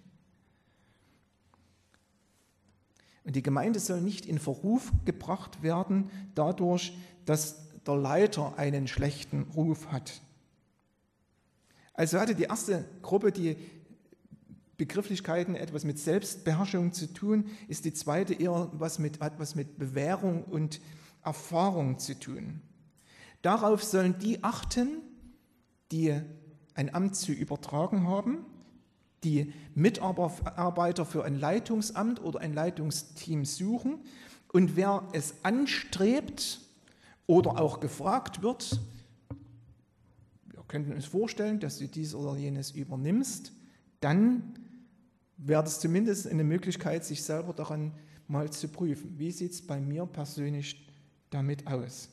S1: Und die Gemeinde soll nicht in Verruf gebracht werden dadurch, dass der Leiter einen schlechten Ruf hat. Also hatte die erste Gruppe die Begrifflichkeiten etwas mit Selbstbeherrschung zu tun, ist die zweite eher was mit, hat was mit Bewährung und Erfahrung zu tun. Darauf sollen die achten, die ein Amt zu übertragen haben, die Mitarbeiter für ein Leitungsamt oder ein Leitungsteam suchen. Und wer es anstrebt oder auch gefragt wird, wir könnten uns vorstellen, dass du dies oder jenes übernimmst, dann wäre es zumindest eine Möglichkeit, sich selber daran mal zu prüfen. Wie sieht es bei mir persönlich damit aus?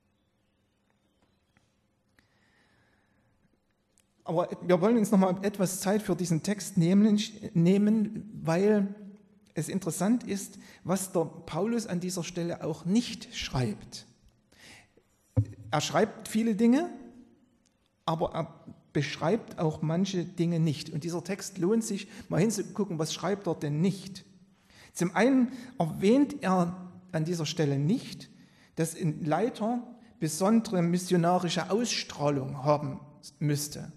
S1: Aber wir wollen uns noch mal etwas Zeit für diesen Text nehmen, nehmen, weil es interessant ist, was der Paulus an dieser Stelle auch nicht schreibt. Er schreibt viele Dinge, aber er beschreibt auch manche Dinge nicht. Und dieser Text lohnt sich, mal hinzugucken, was schreibt er denn nicht. Zum einen erwähnt er an dieser Stelle nicht, dass ein Leiter besondere missionarische Ausstrahlung haben müsste.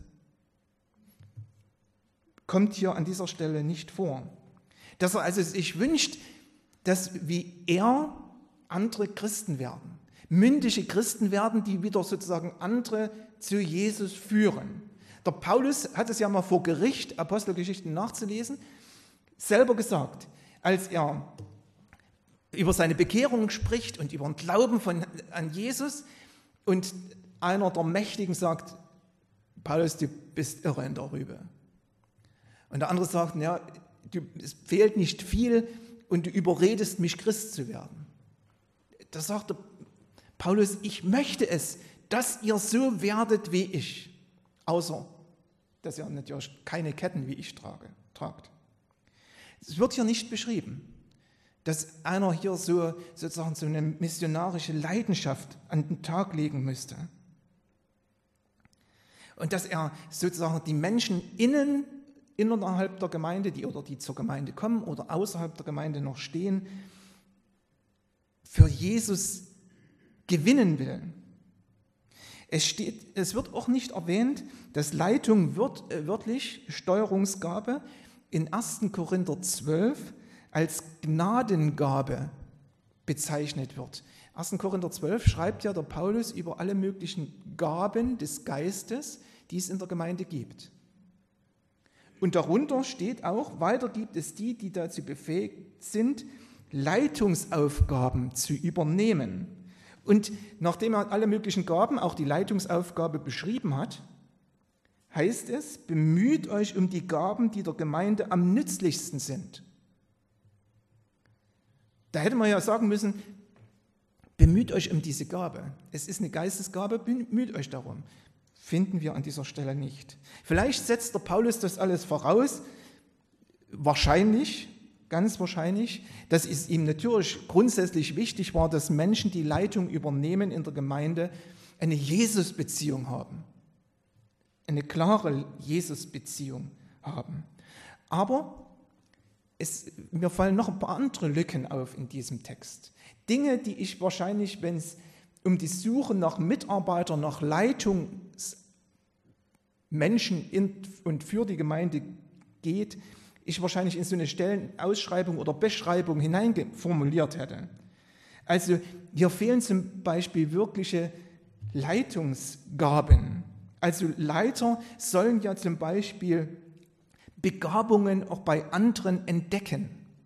S1: Kommt hier an dieser Stelle nicht vor. Dass er also sich wünscht, dass wie er andere Christen werden, mündige Christen werden, die wieder sozusagen andere zu Jesus führen. Der Paulus hat es ja mal vor Gericht, Apostelgeschichten nachzulesen, selber gesagt, als er über seine Bekehrung spricht und über den Glauben von, an Jesus und einer der Mächtigen sagt, Paulus, du bist irre in der Rübe. Und der andere sagt, ja, du, es fehlt nicht viel und du überredest mich, Christ zu werden. Da sagte Paulus, ich möchte es, dass ihr so werdet wie ich, außer dass ihr natürlich keine Ketten wie ich trage, tragt. Es wird hier nicht beschrieben, dass einer hier so sozusagen so eine missionarische Leidenschaft an den Tag legen müsste. Und dass er sozusagen die Menschen innen innerhalb der Gemeinde, die oder die zur Gemeinde kommen oder außerhalb der Gemeinde noch stehen, für Jesus gewinnen will. Es, steht, es wird auch nicht erwähnt, dass Leitung wird, äh, wörtlich Steuerungsgabe in ersten Korinther zwölf als Gnadengabe bezeichnet wird. ersten Korinther zwölf schreibt ja der Paulus über alle möglichen Gaben des Geistes, die es in der Gemeinde gibt. Und darunter steht auch, weiter gibt es die, die dazu befähigt sind, Leitungsaufgaben zu übernehmen. Und nachdem er alle möglichen Gaben, auch die Leitungsaufgabe beschrieben hat, heißt es, bemüht euch um die Gaben, die der Gemeinde am nützlichsten sind. Da hätte man ja sagen müssen, bemüht euch um diese Gabe. Es ist eine Geistesgabe, bemüht euch darum. Finden wir an dieser Stelle nicht. Vielleicht setzt der Paulus das alles voraus, wahrscheinlich, ganz wahrscheinlich, dass es ihm natürlich grundsätzlich wichtig war, dass Menschen, die Leitung übernehmen in der Gemeinde, eine Jesus-Beziehung haben, eine klare Jesus-Beziehung haben. Aber es, mir fallen noch ein paar andere Lücken auf in diesem Text. Dinge, die ich wahrscheinlich, wenn es um die Suche nach Mitarbeitern, nach Leitungsmenschen in und für die Gemeinde geht, ich wahrscheinlich in so eine Stellenausschreibung oder Beschreibung hineinformuliert hätte. Also hier fehlen zum Beispiel wirkliche Leitungsgaben. Also Leiter sollen ja zum Beispiel Begabungen auch bei anderen entdecken.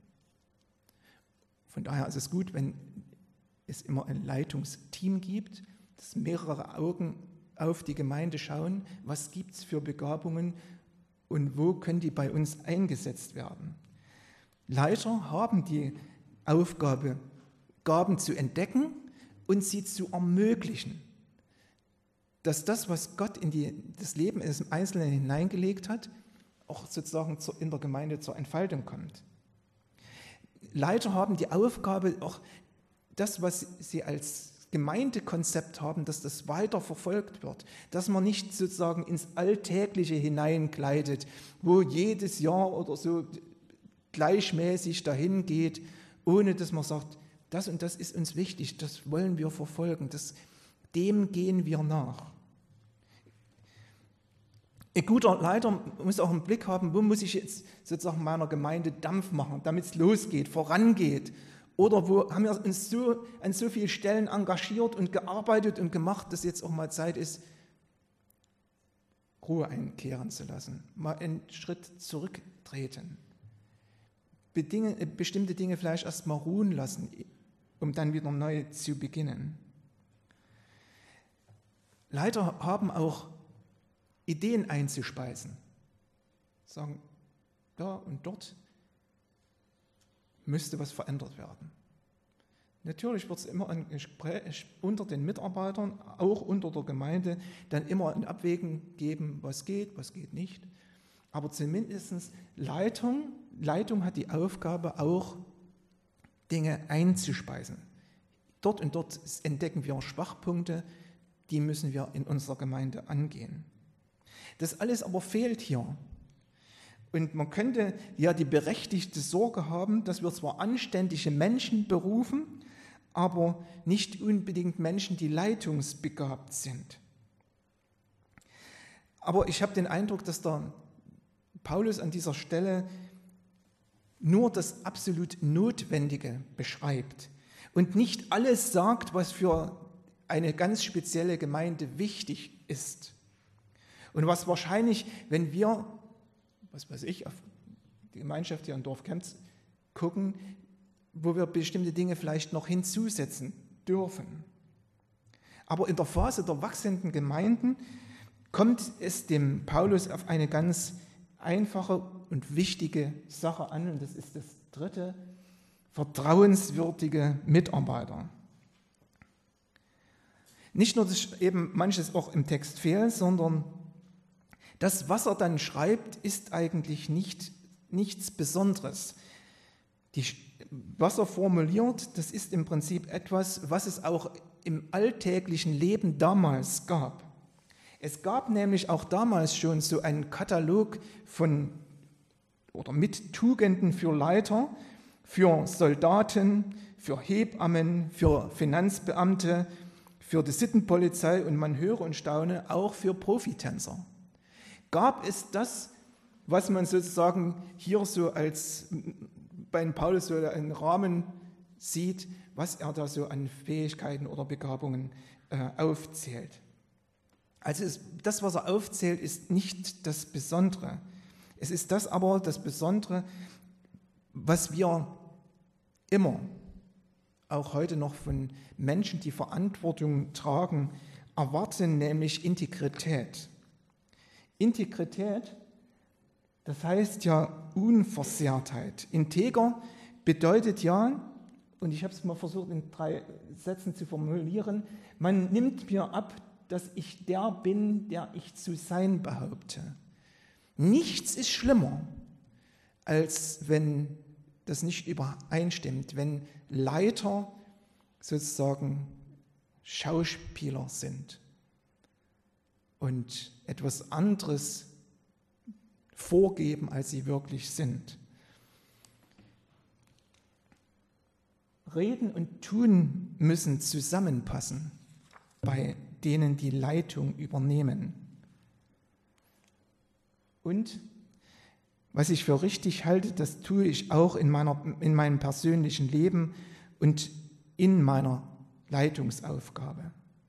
S1: Von daher ist es gut, wenn es immer ein Leitungsteam gibt, dass mehrere Augen auf die Gemeinde schauen, was gibt es für Begabungen und wo können die bei uns eingesetzt werden. Leiter haben die Aufgabe, Gaben zu entdecken und sie zu ermöglichen, dass das, was Gott in die, das Leben des Einzelnen hineingelegt hat, auch sozusagen in der Gemeinde zur Entfaltung kommt. Leiter haben die Aufgabe, auch das, was sie als Gemeindekonzept haben, dass das weiter verfolgt wird, dass man nicht sozusagen ins Alltägliche hineingleitet, wo jedes Jahr oder so gleichmäßig dahin geht, ohne dass man sagt, das und das ist uns wichtig, das wollen wir verfolgen, das, dem gehen wir nach. Ein guter Leiter muss auch einen Blick haben, wo muss ich jetzt sozusagen meiner Gemeinde Dampf machen, damit es losgeht, vorangeht. Oder wo haben wir uns so an so vielen Stellen engagiert und gearbeitet und gemacht, dass jetzt auch mal Zeit ist, Ruhe einkehren zu lassen, mal einen Schritt zurücktreten, Bedinge, bestimmte Dinge vielleicht erst mal ruhen lassen, um dann wieder neu zu beginnen. Leiter haben auch Ideen einzuspeisen, sagen, da und dort müsste was verändert werden. Natürlich wird es immer ein Gespräch unter den Mitarbeitern, auch unter der Gemeinde, dann immer ein Abwägen geben, was geht, was geht nicht. Aber zumindest Leitung, Leitung hat die Aufgabe, auch Dinge einzuspeisen. Dort und dort entdecken wir Schwachpunkte, die müssen wir in unserer Gemeinde angehen. Das alles aber fehlt hier. Und man könnte ja die berechtigte Sorge haben, dass wir zwar anständige Menschen berufen, aber nicht unbedingt Menschen, die leitungsbegabt sind. Aber ich habe den Eindruck, dass der Paulus an dieser Stelle nur das absolut Notwendige beschreibt und nicht alles sagt, was für eine ganz spezielle Gemeinde wichtig ist. Und was wahrscheinlich, wenn wir, was weiß ich, auf die Gemeinschaft hier in Dorf Kemptz gucken, wo wir bestimmte Dinge vielleicht noch hinzusetzen dürfen. Aber in der Phase der wachsenden Gemeinden kommt es dem Paulus auf eine ganz einfache und wichtige Sache an, und das ist das dritte, vertrauenswürdige Mitarbeiter. Nicht nur, dass eben manches auch im Text fehlt, sondern das, was er dann schreibt, ist eigentlich nicht, nichts Besonderes. Die, was er formuliert, das ist im Prinzip etwas, was es auch im alltäglichen Leben damals gab. Es gab nämlich auch damals schon so einen Katalog von oder mit Tugenden für Leiter, für Soldaten, für Hebammen, für Finanzbeamte, für die Sittenpolizei und man höre und staune, auch für Profitänzer. Gab es das, was man sozusagen hier so als bei Paulus so einen Rahmen sieht, was er da so an Fähigkeiten oder Begabungen äh, aufzählt. Also es, das, was er aufzählt, ist nicht das Besondere. Es ist das aber das Besondere, was wir immer, auch heute noch von Menschen, die Verantwortung tragen, erwarten, nämlich Integrität. Integrität, das heißt ja Unversehrtheit. Integer bedeutet ja, und ich habe es mal versucht in drei Sätzen zu formulieren, man nimmt mir ab, dass ich der bin, der ich zu sein behaupte. Nichts ist schlimmer, als wenn das nicht übereinstimmt, wenn Leiter sozusagen Schauspieler sind und etwas anderes vorgeben, als sie wirklich sind. Reden und Tun müssen zusammenpassen bei denen, die Leitung übernehmen. Und was ich für richtig halte, das tue ich auch in, meiner, in meinem persönlichen Leben und in meiner Leitungsaufgabe.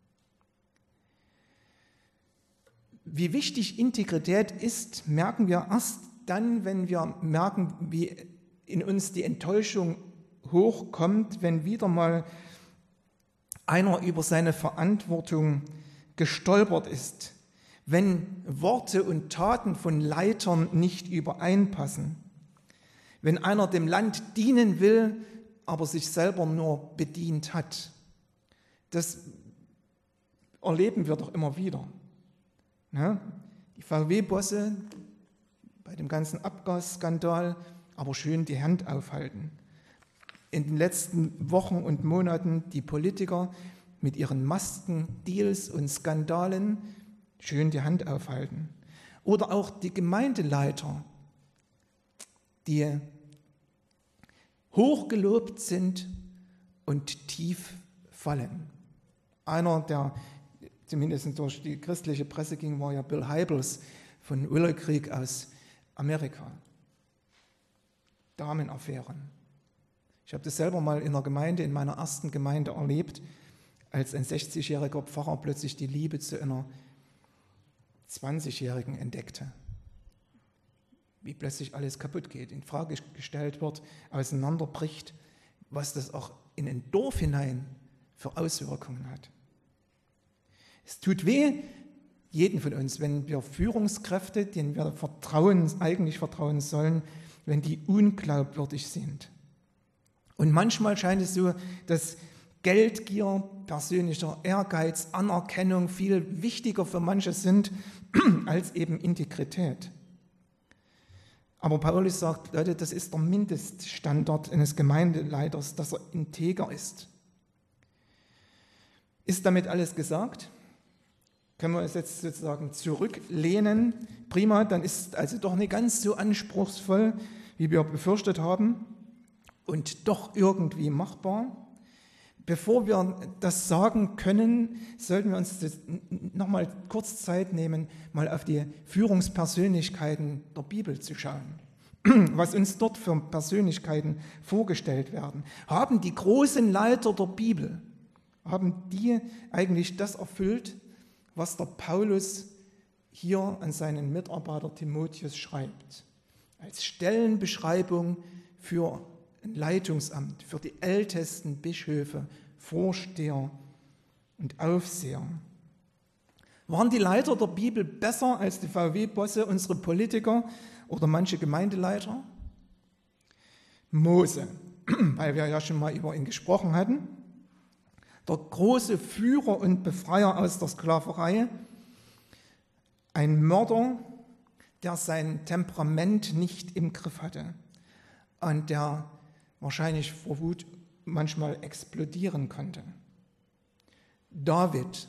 S1: Wie wichtig Integrität ist, merken wir erst dann, wenn wir merken, wie in uns die Enttäuschung hochkommt, wenn wieder mal einer über seine Verantwortung gestolpert ist, wenn Worte und Taten von Leitern nicht übereinpassen, wenn einer dem Land dienen will, aber sich selber nur bedient hat. Das erleben wir doch immer wieder. Ja? Die V W-Bosse bei dem ganzen Abgasskandal aber schön die Hand aufhalten. In den letzten Wochen und Monaten die Politiker mit ihren Masken, Deals und Skandalen schön die Hand aufhalten. Oder auch die Gemeindeleiter, die hochgelobt sind und tief fallen. Einer, der zumindest durch die christliche Presse ging, war ja Bill Hybels von Willow Creek aus Amerika. Damenaffären. Ich habe das selber mal in der Gemeinde, in meiner ersten Gemeinde erlebt, als ein sechzigjähriger Pfarrer plötzlich die Liebe zu einer zwanzigjährigen entdeckte. Wie plötzlich alles kaputt geht, in Frage gestellt wird, auseinanderbricht, was das auch in ein Dorf hinein für Auswirkungen hat. Es tut weh, jeden von uns, wenn wir Führungskräfte, denen wir vertrauen, eigentlich vertrauen sollen, wenn die unglaubwürdig sind. Und manchmal scheint es so, dass Geldgier, persönlicher Ehrgeiz, Anerkennung viel wichtiger für manche sind als eben Integrität. Aber Paulus sagt, Leute, das ist der Mindeststandard eines Gemeindeleiters, dass er integer ist. Ist damit alles gesagt? Können wir uns jetzt sozusagen zurücklehnen? Prima, dann ist es also doch nicht ganz so anspruchsvoll, wie wir befürchtet haben und doch irgendwie machbar. Bevor wir das sagen können, sollten wir uns noch mal kurz Zeit nehmen, mal auf die Führungspersönlichkeiten der Bibel zu schauen. Was uns dort für Persönlichkeiten vorgestellt werden. Haben die großen Leiter der Bibel, haben die eigentlich das erfüllt, was der Paulus hier an seinen Mitarbeiter Timotheus schreibt? Als Stellenbeschreibung für ein Leitungsamt, für die Ältesten, Bischöfe, Vorsteher und Aufseher. Waren die Leiter der Bibel besser als die V W-Bosse, unsere Politiker oder manche Gemeindeleiter? Mose, weil wir ja schon mal über ihn gesprochen hatten, der große Führer und Befreier aus der Sklaverei, ein Mörder, der sein Temperament nicht im Griff hatte und der wahrscheinlich vor Wut manchmal explodieren konnte. David,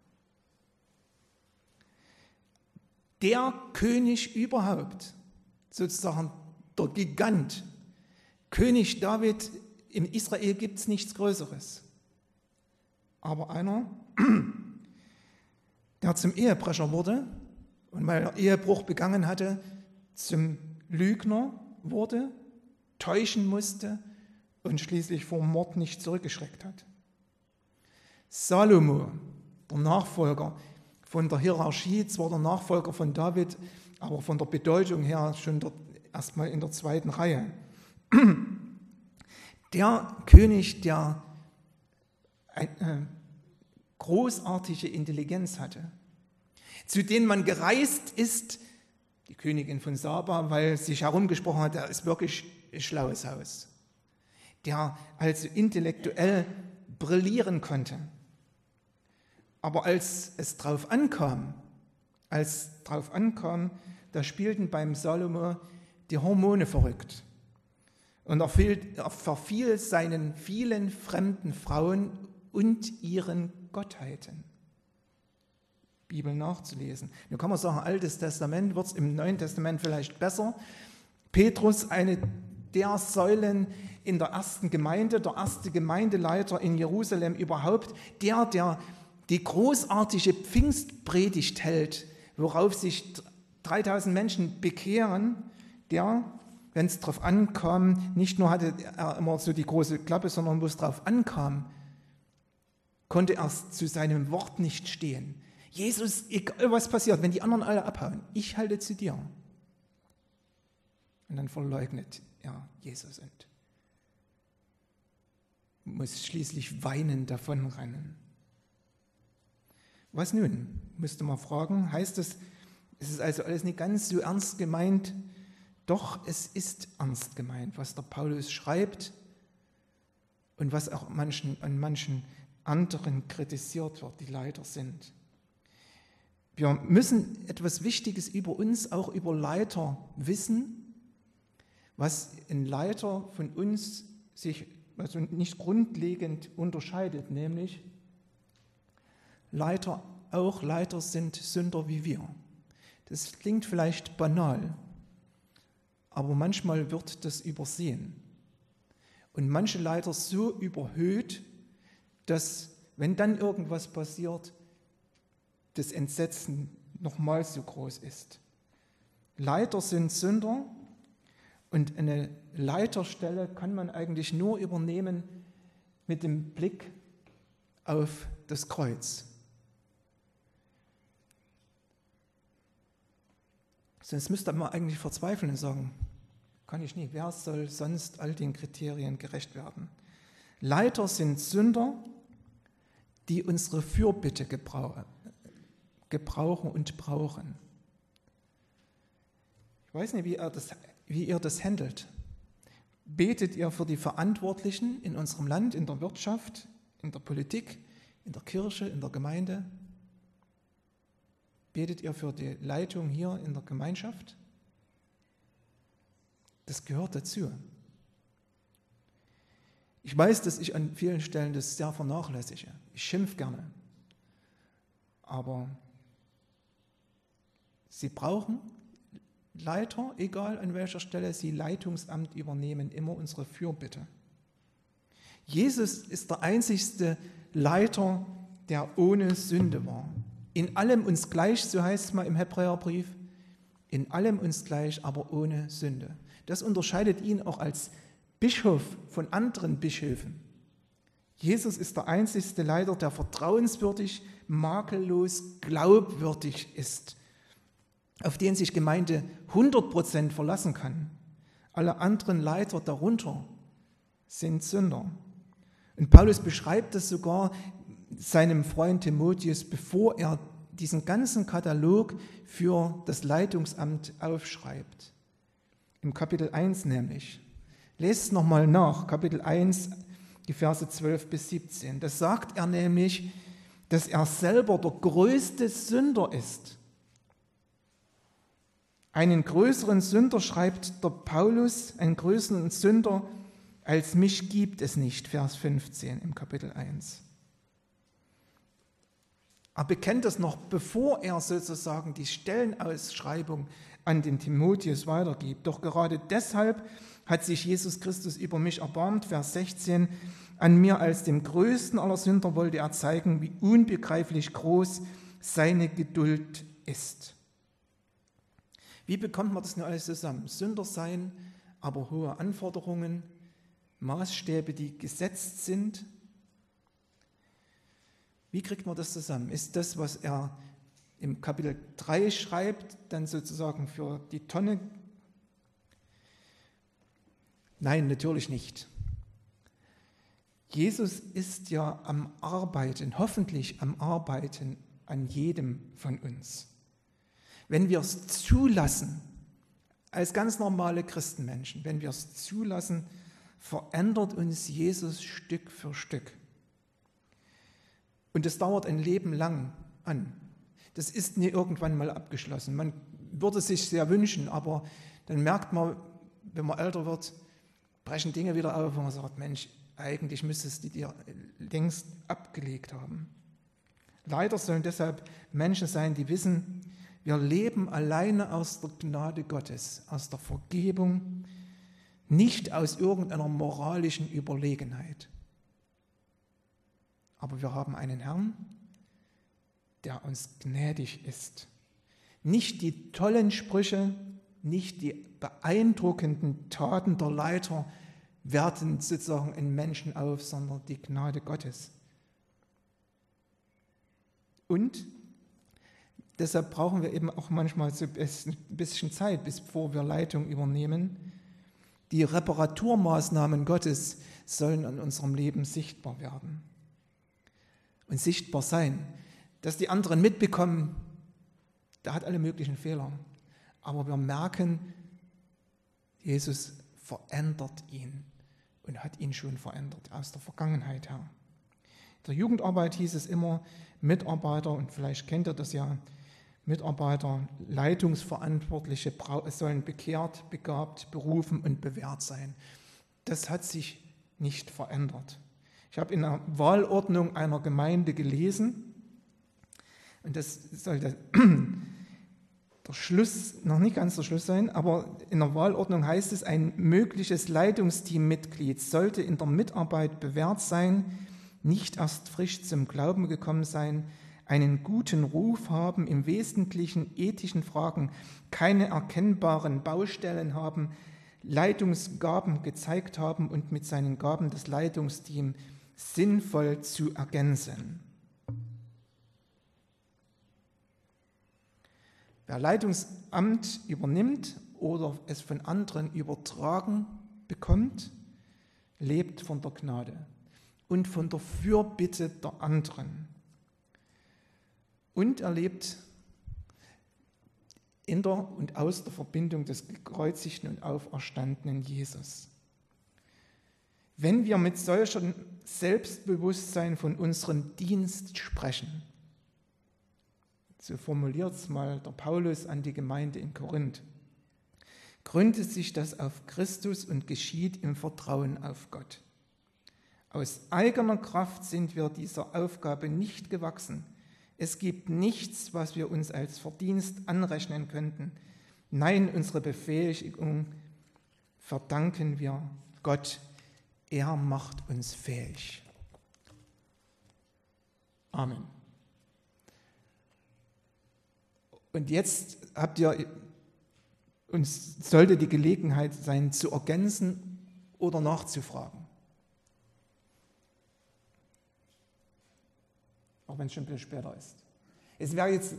S1: der König überhaupt, sozusagen der Gigant. König David, in Israel gibt es nichts Größeres. Aber einer, der zum Ehebrecher wurde und weil er Ehebruch begangen hatte, zum Lügner wurde, täuschen musste und schließlich vor Mord nicht zurückgeschreckt hat. Salomo, der Nachfolger von der Hierarchie, zwar der Nachfolger von David, aber von der Bedeutung her schon dort erstmal in der zweiten Reihe. Der König, der eine großartige Intelligenz hatte, zu denen man gereist ist, die Königin von Saba, weil sich herumgesprochen hat, der ist wirklich ein schlaues Haus, der also intellektuell brillieren konnte. Aber als es drauf ankam, als drauf ankam, da spielten beim Salomo die Hormone verrückt. Und er, fiel, er verfiel seinen vielen fremden Frauen und ihren Gottheiten. Bibel nachzulesen. Nun kann man sagen, Altes Testament wird es im Neuen Testament vielleicht besser. Petrus, eine der Säulen in der ersten Gemeinde, der erste Gemeindeleiter in Jerusalem überhaupt, der, der die großartige Pfingstpredigt hält, worauf sich dreitausend Menschen bekehren, der, wenn es darauf ankam, nicht nur hatte er immer so die große Klappe, sondern wo es darauf ankam, konnte er zu seinem Wort nicht stehen. Jesus, egal was passiert, wenn die anderen alle abhauen, ich halte zu dir. Und dann verleugnet er Jesus und muss schließlich weinend davonrennen. Was nun, müsste man fragen, heißt das, es ist also alles nicht ganz so ernst gemeint? Doch, es ist ernst gemeint, was der Paulus schreibt und was auch manchen, an manchen anderen kritisiert wird, die Leiter sind. Wir müssen etwas Wichtiges über uns, auch über Leiter wissen, was ein Leiter von uns sich also nicht grundlegend unterscheidet, nämlich Leiter, auch Leiter sind Sünder wie wir. Das klingt vielleicht banal, aber manchmal wird das übersehen. Und manche Leiter so überhöht, dass, wenn dann irgendwas passiert, das Entsetzen nochmal so groß ist. Leiter sind Sünder und eine Leiterstelle kann man eigentlich nur übernehmen mit dem Blick auf das Kreuz. Sonst müsste man eigentlich verzweifeln und sagen, kann ich nicht, wer soll sonst all den Kriterien gerecht werden? Leiter sind Sünder, die unsere Fürbitte gebrauchen, gebrauchen und brauchen. Ich weiß nicht, wie ihr das, wie ihr das handelt. Betet ihr für die Verantwortlichen in unserem Land, in der Wirtschaft, in der Politik, in der Kirche, in der Gemeinde? Betet ihr für die Leitung hier in der Gemeinschaft? Das gehört dazu. Ich weiß, dass ich an vielen Stellen das sehr vernachlässige. Ich schimpfe gerne. Aber sie brauchen Leiter, egal an welcher Stelle sie Leitungsamt übernehmen, immer unsere Fürbitte. Jesus ist der einzigste Leiter, der ohne Sünde war. In allem uns gleich, so heißt es mal im Hebräerbrief, in allem uns gleich, aber ohne Sünde. Das unterscheidet ihn auch als Bischof von anderen Bischöfen. Jesus ist der einzigste Leiter, der vertrauenswürdig, makellos, glaubwürdig ist, auf den sich Gemeinde hundert Prozent verlassen kann. Alle anderen Leiter darunter sind Sünder. Und Paulus beschreibt das sogar seinem Freund Timotheus, bevor er diesen ganzen Katalog für das Leitungsamt aufschreibt. Im Kapitel eins nämlich. Lest es nochmal nach, Kapitel eins, die Verse zwölf bis siebzehn. Das sagt er nämlich, dass er selber der größte Sünder ist. Einen größeren Sünder, schreibt der Paulus, einen größeren Sünder als mich gibt es nicht, Vers fünfzehn im Kapitel eins. Er bekennt das noch, bevor er sozusagen die Stellenausschreibung an den Timotheus weitergibt. Doch gerade deshalb hat sich Jesus Christus über mich erbarmt, Vers sechzehn. An mir als dem größten aller Sünder wollte er zeigen, wie unbegreiflich groß seine Geduld ist. Wie bekommt man das nur alles zusammen? Sünder sein, aber hohe Anforderungen, Maßstäbe, die gesetzt sind. Wie kriegt man das zusammen? Ist das, was er im Kapitel drei schreibt, dann sozusagen für die Tonne? Nein, natürlich nicht. Jesus ist ja am Arbeiten, hoffentlich am Arbeiten an jedem von uns. Wenn wir es zulassen, als ganz normale Christenmenschen, wenn wir es zulassen, verändert uns Jesus Stück für Stück. Und das dauert ein Leben lang an. Das ist nie irgendwann mal abgeschlossen. Man würde sich sehr wünschen, aber dann merkt man, wenn man älter wird, brechen Dinge wieder auf, wo man sagt, Mensch, eigentlich müsstest du dir längst abgelegt haben. Leider sollen deshalb Menschen sein, die wissen, wir leben alleine aus der Gnade Gottes, aus der Vergebung, nicht aus irgendeiner moralischen Überlegenheit. Aber wir haben einen Herrn, der uns gnädig ist. Nicht die tollen Sprüche, nicht die beeindruckenden Taten der Leiter werten sozusagen in Menschen auf, sondern die Gnade Gottes. Und deshalb brauchen wir eben auch manchmal so ein bisschen Zeit, bevor wir Leitung übernehmen. Die Reparaturmaßnahmen Gottes sollen in unserem Leben sichtbar werden und sichtbar sein. Dass die anderen mitbekommen, der hat alle möglichen Fehler. Aber wir merken, Jesus verändert ihn und hat ihn schon verändert aus der Vergangenheit her. In der Jugendarbeit hieß es immer, Mitarbeiter, und vielleicht kennt ihr das ja, Mitarbeiter, Leitungsverantwortliche sollen bekehrt, begabt, berufen und bewährt sein. Das hat sich nicht verändert. Ich habe in der Wahlordnung einer Gemeinde gelesen, und das sollte der Schluss, noch nicht ganz der Schluss sein, aber in der Wahlordnung heißt es, ein mögliches Leitungsteammitglied sollte in der Mitarbeit bewährt sein, nicht erst frisch zum Glauben gekommen sein, einen guten Ruf haben, im Wesentlichen ethischen Fragen keine erkennbaren Baustellen haben, Leitungsgaben gezeigt haben und mit seinen Gaben das Leitungsteam sinnvoll zu ergänzen. Wer Leitungsamt übernimmt oder es von anderen übertragen bekommt, lebt von der Gnade und von der Fürbitte der anderen. Und er lebt in der und aus der Verbindung des gekreuzigten und auferstandenen Jesus. Wenn wir mit solchem Selbstbewusstsein von unserem Dienst sprechen, so formuliert es mal der Paulus an die Gemeinde in Korinth, gründet sich das auf Christus und geschieht im Vertrauen auf Gott. Aus eigener Kraft sind wir dieser Aufgabe nicht gewachsen. Es gibt nichts, was wir uns als Verdienst anrechnen könnten. Nein, unsere Befähigung verdanken wir Gott. Er macht uns fähig. Amen. Und jetzt habt ihr, uns sollte die Gelegenheit sein, zu ergänzen oder nachzufragen. Auch wenn es schon ein bisschen später ist. Es wäre jetzt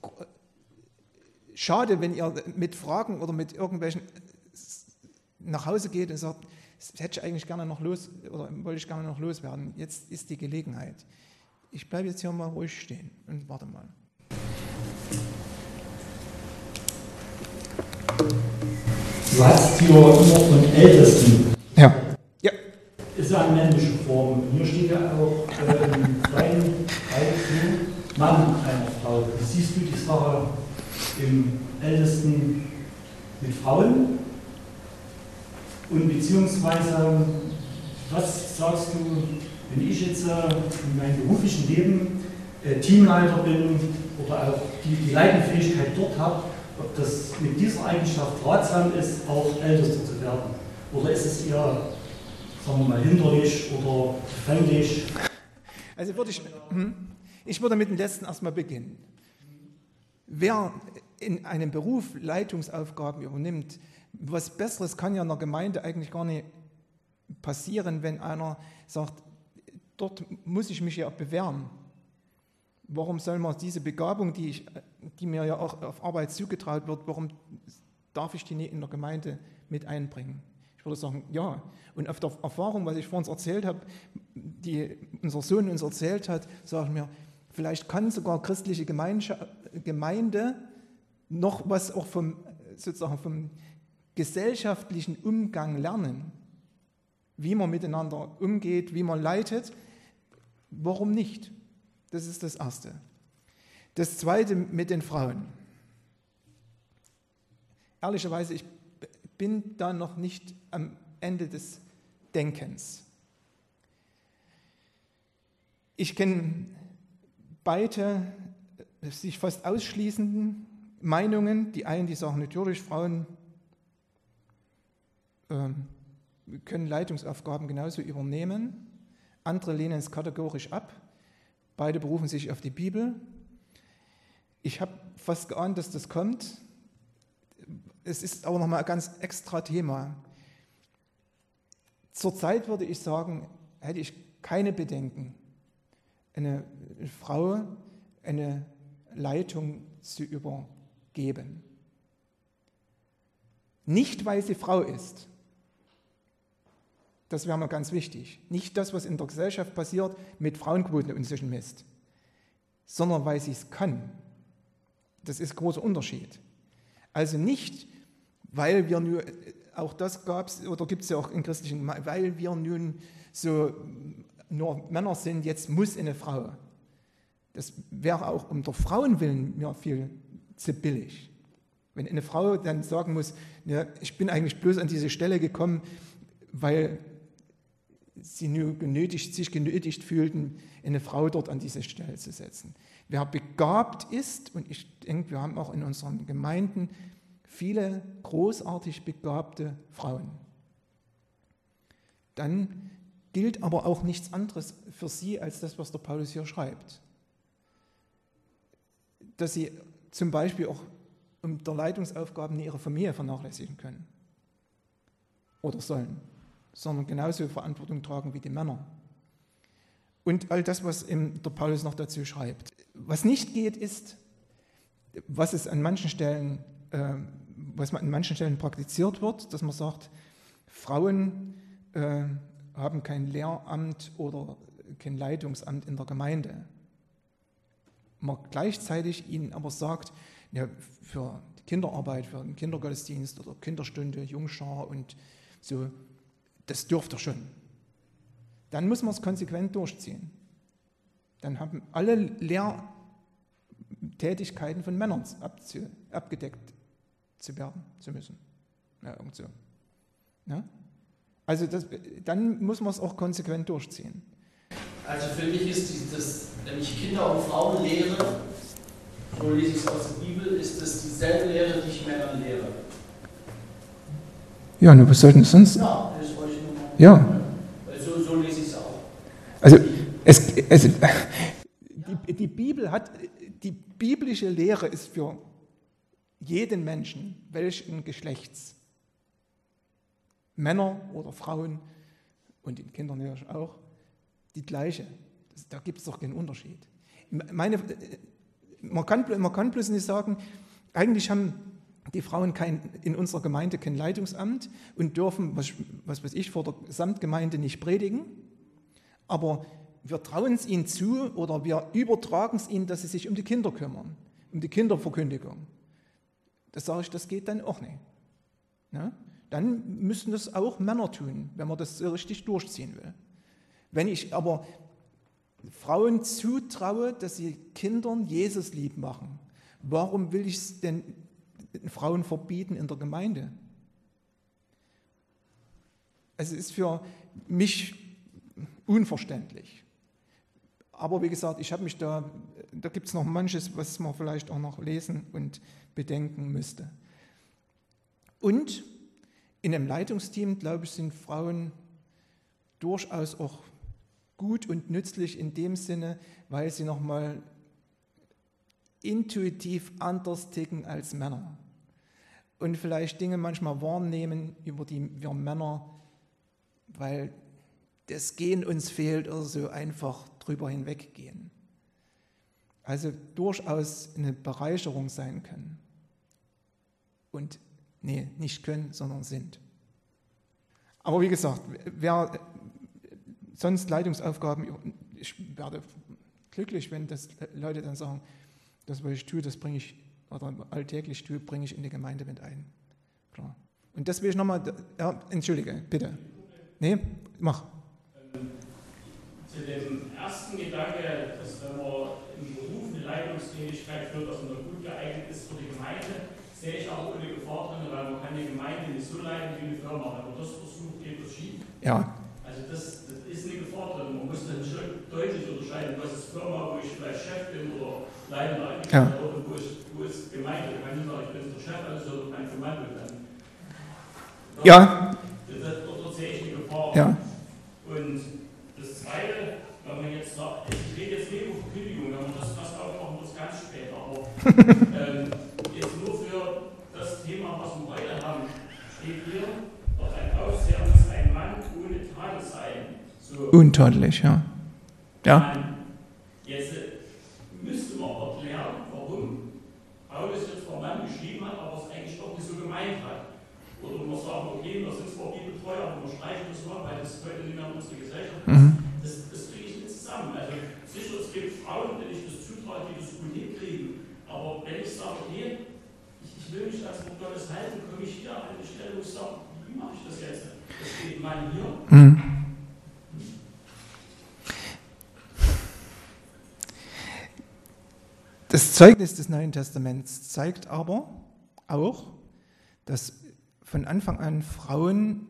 S1: schade, wenn ihr mit Fragen oder mit irgendwelchen nach Hause geht und sagt, das hätte ich eigentlich gerne noch los oder wollte ich gerne noch loswerden. Jetzt ist die Gelegenheit. Ich bleibe jetzt hier mal ruhig stehen und warte mal.
S3: Du hast hier immer von Ältesten.
S1: Ja. Ja.
S3: Ist ja eine männliche Form. Hier steht ja auch äh, im freien Teil Mann einer Frau. Wie siehst du die Sache im Ältesten mit Frauen? Und beziehungsweise, was sagst du, wenn ich jetzt äh, in meinem beruflichen Leben äh, Teamleiter bin oder auch die, die Leitungsfähigkeit dort habe, ob das mit dieser Eigenschaft ratsam ist, auch Ältester zu werden? Oder ist es eher, sagen wir mal, hinderlich oder gefänglich?
S1: Also würde ich, ich würde mit dem letzten erstmal beginnen. Wer in einem Beruf Leitungsaufgaben übernimmt, was Besseres kann ja in der Gemeinde eigentlich gar nicht passieren, wenn einer sagt, dort muss ich mich ja bewähren. Warum soll man diese Begabung, die, ich, die mir ja auch auf Arbeit zugetraut wird, warum darf ich die nicht in der Gemeinde mit einbringen? Ich würde sagen, ja. Und auf der Erfahrung, was ich vorhin erzählt habe, die unser Sohn uns erzählt hat, sage ich mir, vielleicht kann sogar christliche Gemeinde noch was auch vom, sozusagen vom gesellschaftlichen Umgang lernen, wie man miteinander umgeht, wie man leitet. Warum nicht? Das ist das Erste. Das Zweite mit den Frauen. Ehrlicherweise, ich bin da noch nicht am Ende des Denkens. Ich kenne beide sich fast ausschließenden Meinungen. Die einen, die sagen, natürlich, Frauen ähm, können Leitungsaufgaben genauso übernehmen. Andere lehnen es kategorisch ab. Beide berufen sich auf die Bibel. Ich habe fast geahnt, dass das kommt. Es ist aber nochmal ein ganz extra Thema. Zurzeit würde ich sagen, hätte ich keine Bedenken, eine Frau eine Leitung zu übergeben. Nicht, weil sie Frau ist. Das wäre mir ganz wichtig. Nicht das, was in der Gesellschaft passiert, mit Frauenquoten und solchen Mist, sondern weil sie es kann. Das ist ein großer Unterschied. Also nicht, weil wir nur, auch das gab es, oder gibt es ja auch in christlichen, weil wir nun so nur Männer sind, jetzt muss eine Frau. Das wäre auch um der Frauenwillen mir viel zu billig. Wenn eine Frau dann sagen muss, ja, ich bin eigentlich bloß an diese Stelle gekommen, weil sie nur genötigt, sich genötigt fühlten, eine Frau dort an diese Stelle zu setzen. Wer begabt ist, und ich denke, wir haben auch in unseren Gemeinden viele großartig begabte Frauen, dann gilt aber auch nichts anderes für sie, als das, was der Paulus hier schreibt. Dass sie zum Beispiel auch um der Leitungsaufgaben ihre Familie vernachlässigen können oder sollen, sondern genauso Verantwortung tragen wie die Männer. Und all das, was der Paulus noch dazu schreibt. Was nicht geht, ist, was es an manchen Stellen, äh, was an manchen Stellen praktiziert wird, dass man sagt, Frauen äh, haben kein Lehramt oder kein Leitungsamt in der Gemeinde. Man gleichzeitig ihnen aber sagt, ja, für die Kinderarbeit, für den Kindergottesdienst oder Kinderstunde, Jungschar und so, das dürft ihr schon. Dann muss man es konsequent durchziehen. Dann haben alle Lehrtätigkeiten von Männern abzu, abgedeckt zu werden zu müssen. Ja, irgend so. Ja? Also das, dann muss man es auch konsequent durchziehen.
S2: Also für mich ist dieses, wenn ich Kinder und Frauen lehre, so lese ich es aus der Bibel, ist das dieselbe Lehre, die ich Männern lehre.
S1: Ja, nur was sollten es sonst?
S2: Ja, das wollte ich nur mal.
S1: Ja.
S2: So, so lese ich es auch.
S1: Also, es, es, die, die Bibel hat, die biblische Lehre ist für jeden Menschen, welchen Geschlechts, Männer oder Frauen und den Kindern natürlich auch, die gleiche. Das, da gibt es doch keinen Unterschied. Meine, man, kann, man kann bloß nicht sagen, eigentlich haben die Frauen kein, in unserer Gemeinde kein Leitungsamt und dürfen, was, was weiß ich, vor der Gesamtgemeinde nicht predigen, aber wir trauen es ihnen zu oder wir übertragen es ihnen, dass sie sich um die Kinder kümmern, um die Kinderverkündigung. Das sage ich, das geht dann auch nicht. Ja? Dann müssen das auch Männer tun, wenn man das so richtig durchziehen will. Wenn ich aber Frauen zutraue, dass sie Kindern Jesus lieb machen, warum will ich es denn Frauen verbieten in der Gemeinde? Es ist für mich unverständlich. Aber wie gesagt, ich habe mich da, da gibt es noch manches, was man vielleicht auch noch lesen und bedenken müsste. Und in einem Leitungsteam, glaube ich, sind Frauen durchaus auch gut und nützlich in dem Sinne, weil sie nochmal intuitiv anders ticken als Männer und vielleicht Dinge manchmal wahrnehmen, über die wir Männer, weil das Gehen uns fehlt oder so, einfach drüber hinweggehen. Also durchaus eine Bereicherung sein können. Und nee, nicht können, sondern sind. Aber wie gesagt, wer sonst Leitungsaufgaben, ich werde glücklich, wenn das Leute dann sagen, das, was ich tue, das bringe ich, oder alltäglich tue, bringe ich in die Gemeinde mit ein. Klar. Und das will ich nochmal, ja, entschuldige, bitte. Nee, mach.
S4: Zu dem ersten Gedanke, dass wenn man im Beruf eine Leitungstätigkeit führt, dass man da gut geeignet ist für die Gemeinde, sehe ich auch ohne Gefahr drin, weil man kann die Gemeinde nicht so leiten wie eine Firma. Wenn man das versucht, geht das schief.
S1: Ja.
S4: Also das, das ist eine Gefahr drin. Man muss dann schon deutlich unterscheiden unterscheiden, was ist Firma, wo ich vielleicht Chef bin oder leitender
S1: Ja.
S4: Angestellter und wo ist, wo ist Gemeinde. Ich kann nicht sagen, ich bin der Chef, also soll mein Kommando dann.
S1: Ja.
S4: Das, dort sehe ich die Gefahr.
S1: Ja.
S4: Und das Zweite, wenn man jetzt sagt, ich rede jetzt nicht über Verkündigung, wenn man das fast aufmachen muss, ganz spät, aber ähm, jetzt nur für das Thema, was wir heute haben, steht hier, doch ein Aufseher muss ein Mann ohne Tadel sein. So,
S1: Untadelig, ja. Ja.
S4: man, jetzt äh, müsste man erklären, warum Paulus jetzt vom Mann geschrieben hat, aber es eigentlich doch nicht so gemeint hat. Oder man sagt, okay, wir sind zwar bibeltreu, aber wir streichen das mal, weil das heute nicht mehr in unserer Gesellschaft ist.
S1: Mhm.
S4: Das, das kriege ich nicht zusammen. Also sicher, es gibt Frauen, denen ich das zutraue, die das gut hinkriegen. Aber wenn ich sage, okay, ich, ich will mich als Wort Gottes halten, komme ich hier an eine Stelle, wo ich sage, wie mache ich das jetzt? Das steht in meinem hier.
S1: Mhm. Das Zeugnis des Neuen Testaments zeigt aber auch, dass von Anfang an Frauen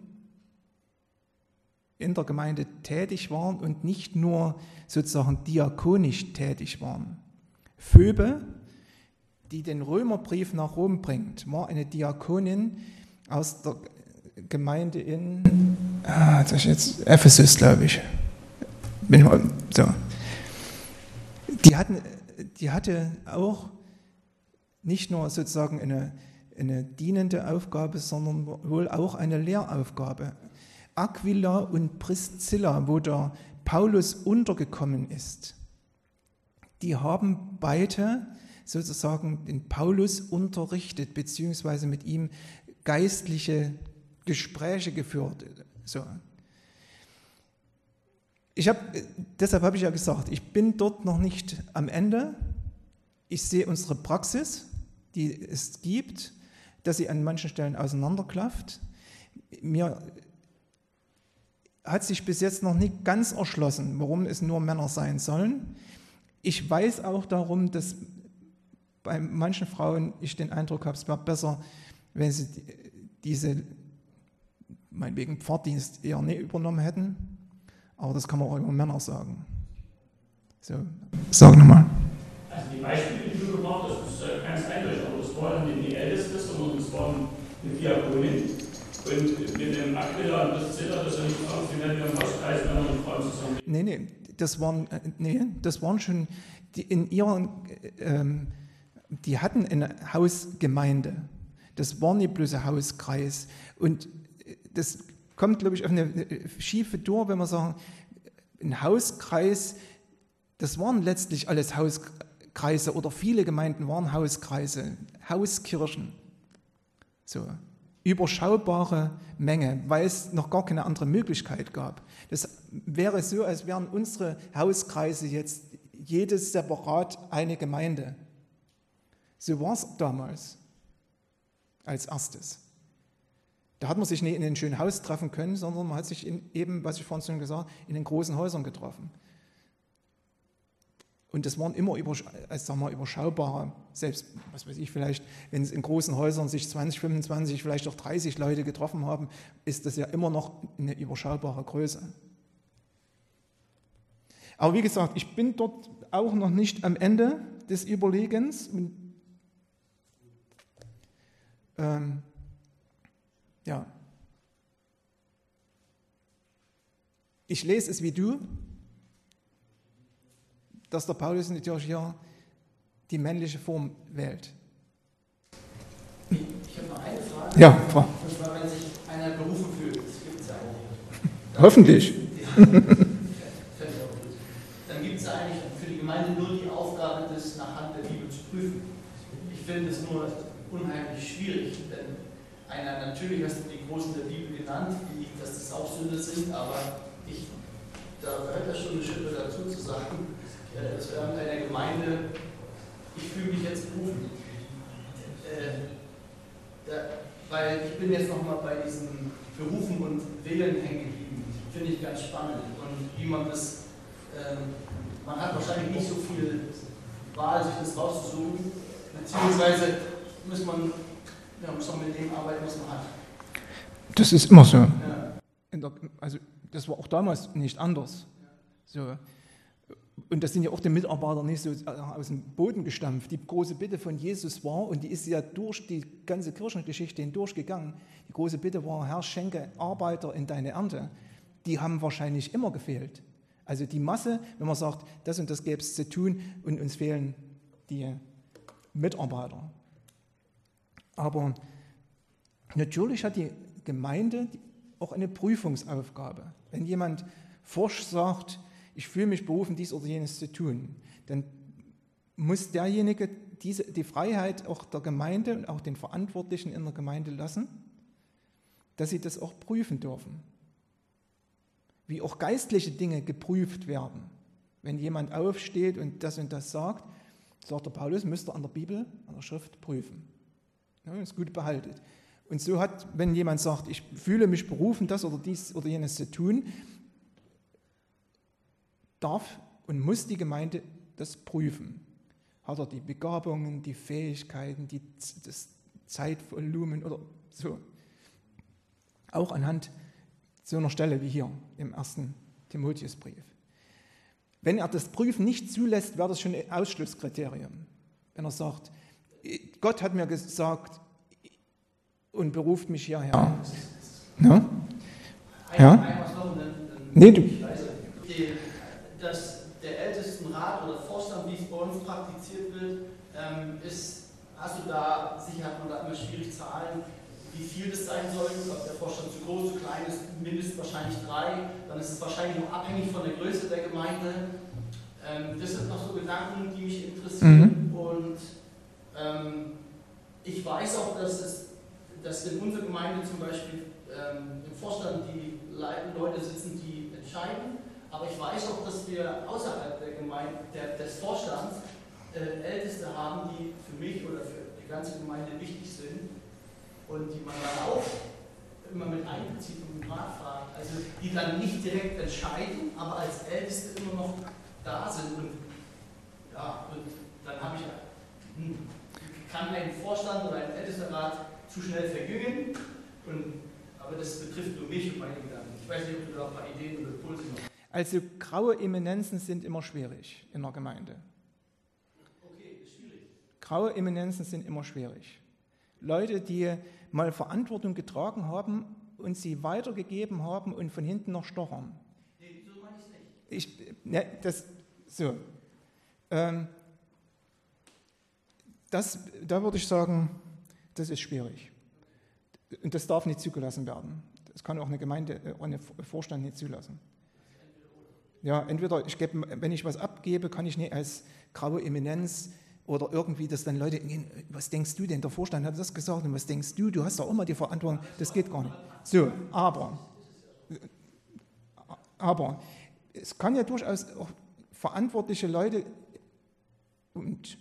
S1: in der Gemeinde tätig waren und nicht nur sozusagen diakonisch tätig waren. Phoebe, die den Römerbrief nach Rom bringt, war eine Diakonin aus der Gemeinde in ah, das ist jetzt Ephesus, glaube ich. Bin ich mal, so. Die, hatten, die hatte auch nicht nur sozusagen eine, eine dienende Aufgabe, sondern wohl auch eine Lehraufgabe. Aquila und Priscilla, wo der Paulus untergekommen ist, die haben beide sozusagen den Paulus unterrichtet, beziehungsweise mit ihm geistliche Gespräche geführt. So. Ich hab, deshalb habe ich ja gesagt, ich bin dort noch nicht am Ende. Ich sehe unsere Praxis, die es gibt, dass sie an manchen Stellen auseinanderklafft. Mir hat sich bis jetzt noch nicht ganz erschlossen, warum es nur Männer sein sollen. Ich weiß auch darum, dass bei manchen Frauen ich den Eindruck habe, es wäre besser, wenn sie diese, meinetwegen Pfarrdienst eher nicht übernommen hätten. Aber das kann man auch über Männer sagen. So, sag nochmal.
S4: Also die Beispiele, die du gemacht hast, das ist ganz eindeutig, aber das waren nicht die Älteste, sondern das waren eine Diakonin. Und mit dem Aquila und Priscilla, das ist ja nicht aus, wie wenn wir im Hauskreis Männer und Frauen zusammen.
S1: Nee, nee, das waren, nee, das waren schon die in ihren, ähm, die hatten eine Hausgemeinde. Das war nicht bloß ein Hauskreis. Und das kommt, glaube ich, auf eine schiefe Tour, wenn wir sagen, ein Hauskreis, das waren letztlich alles Hauskreise oder viele Gemeinden waren Hauskreise, Hauskirchen. So, überschaubare Menge, weil es noch gar keine andere Möglichkeit gab. Das wäre so, als wären unsere Hauskreise jetzt jedes separat eine Gemeinde. So war es damals als erstes. Da hat man sich nicht in einem schönen Haus treffen können, sondern man hat sich in eben, was ich vorhin schon gesagt habe, in den großen Häusern getroffen. Und das waren immer über, als sagen wir, überschaubare, selbst, was weiß ich, vielleicht, wenn es in großen Häusern sich zwanzig, fünfundzwanzig, vielleicht auch dreißig Leute getroffen haben, ist das ja immer noch eine überschaubare Größe. Aber wie gesagt, ich bin dort auch noch nicht am Ende des Überlegens. Und, ähm, ja. Ich lese es wie du, dass der Paulus natürlich hier die männliche Form wählt.
S2: Ich habe noch eine Frage.
S1: Ja, Frau.
S2: Und zwar, wenn sich einer berufen fühlt, das gibt es ja auch.
S1: Hoffentlich.
S2: Dann gibt es ja eigentlich für die Gemeinde nur die Aufgabe, das nach Hand der Bibel zu prüfen. Ich finde es nur unheimlich schwierig, denn einer, natürlich hast du die Großen der Bibel genannt, die, dass das auch Sünde sind, aber ich, da gehört ja schon eine Schippe dazu zu sagen, dass wir in einer Gemeinde, ich fühle mich jetzt berufen. Äh, da, weil ich bin jetzt nochmal bei diesem Berufen und Wählen hängen geblieben. Finde ich ganz spannend. Und wie man das, ähm, man hat wahrscheinlich nicht so viel Wahl, sich das rauszusuchen, beziehungsweise muss man, ja, muss man mit dem arbeiten, was man hat.
S1: Das ist immer so.
S2: Ja.
S1: In der, also das war auch damals nicht anders. So. und das sind ja auch die Mitarbeiter nicht so aus dem Boden gestampft, die große Bitte von Jesus war, und die ist ja durch die ganze Kirchengeschichte hindurchgegangen, die große Bitte war, Herr, schenke Arbeiter in deine Ernte. Die haben wahrscheinlich immer gefehlt. Also die Masse, wenn man sagt, das und das gäbe es zu tun und uns fehlen die Mitarbeiter. Aber natürlich hat die Gemeinde auch eine Prüfungsaufgabe. Wenn jemand forsch sagt, ich fühle mich berufen, dies oder jenes zu tun, dann muss derjenige diese, die Freiheit auch der Gemeinde und auch den Verantwortlichen in der Gemeinde lassen, dass sie das auch prüfen dürfen. Wie auch geistliche Dinge geprüft werden. Wenn jemand aufsteht und das und das sagt, sagt der Paulus, müsst ihr an der Bibel, an der Schrift prüfen. Ja, ist gut behalten. Und so hat, wenn jemand sagt, ich fühle mich berufen, das oder dies oder jenes zu tun, darf und muss die Gemeinde das prüfen. Hat er die Begabungen, die Fähigkeiten, die, das Zeitvolumen oder so. Auch anhand so einer Stelle wie hier im ersten Timotheusbrief. Wenn er das Prüfen nicht zulässt, wäre das schon ein Ausschlusskriterium. Wenn er sagt, Gott hat mir gesagt und beruft mich hierher. Ja? Ja? Nee, du.
S2: Dass der Ältestenrat oder Vorstand, wie es bei uns praktiziert wird, ist, hast du da, sicher hat man da immer schwierig Zahlen, wie viel das sein soll, ob der Vorstand zu groß, zu klein ist, mindestens wahrscheinlich drei, dann ist es wahrscheinlich noch abhängig von der Größe der Gemeinde. Ähm, das sind noch so Gedanken, die mich interessieren. Mhm. Und ähm, ich weiß auch, dass, es, dass in unserer Gemeinde zum Beispiel ähm, im Vorstand die Leute sitzen, die entscheiden, aber ich weiß auch, dass wir außerhalb der Gemeinde, der, des Vorstands äh, Älteste haben, die für mich oder für die ganze Gemeinde wichtig sind. Und die man dann auch immer mit einbezieht und mit Rat fragt. Also die dann nicht direkt entscheiden, aber als Älteste immer noch da sind. Und, ja, und dann habe ich, hm, kann ein Vorstand oder ein Ältestenrat zu schnell verjüngen. Und, aber das betrifft nur mich und meine Gedanken. Ich weiß nicht, ob du da ein paar Ideen oder Impulse hast.
S1: Also graue Eminenzen sind immer schwierig in der Gemeinde.
S2: Okay, ist schwierig.
S1: Graue Eminenzen sind immer schwierig. Leute, die mal Verantwortung getragen haben und sie weitergegeben haben und von hinten noch stochern.
S2: Nee, so meine ich es nicht.
S1: Ich, ne, das, so. Ähm, das, da würde ich sagen, das ist schwierig. Und das darf nicht zugelassen werden. Das kann auch eine Gemeinde, ein Vorstand nicht zulassen. Ja, entweder, ich gebe, wenn ich was abgebe, kann ich nicht als graue Eminenz oder irgendwie, dass dann Leute gehen, was denkst du denn? Der Vorstand hat das gesagt und was denkst du? Du hast doch immer die Verantwortung. Das geht gar nicht. So, aber, aber es kann ja durchaus auch verantwortliche Leute und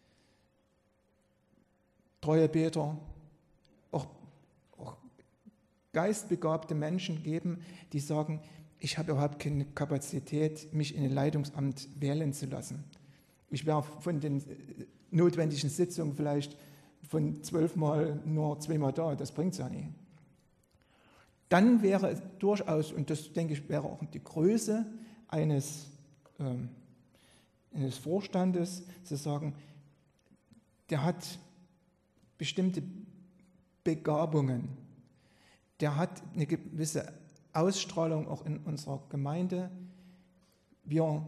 S1: treue Beter, auch, auch geistbegabte Menschen geben, die sagen, ich habe überhaupt keine Kapazität, mich in ein Leitungsamt wählen zu lassen. Ich wäre von den notwendigen Sitzungen vielleicht von zwölfmal nur zweimal da, das bringt es ja nicht. Dann wäre es durchaus, und das denke ich wäre auch die Größe eines, ähm, eines Vorstandes, zu sagen, der hat bestimmte Begabungen, der hat eine gewisse Ausstrahlung auch in unserer Gemeinde. Wir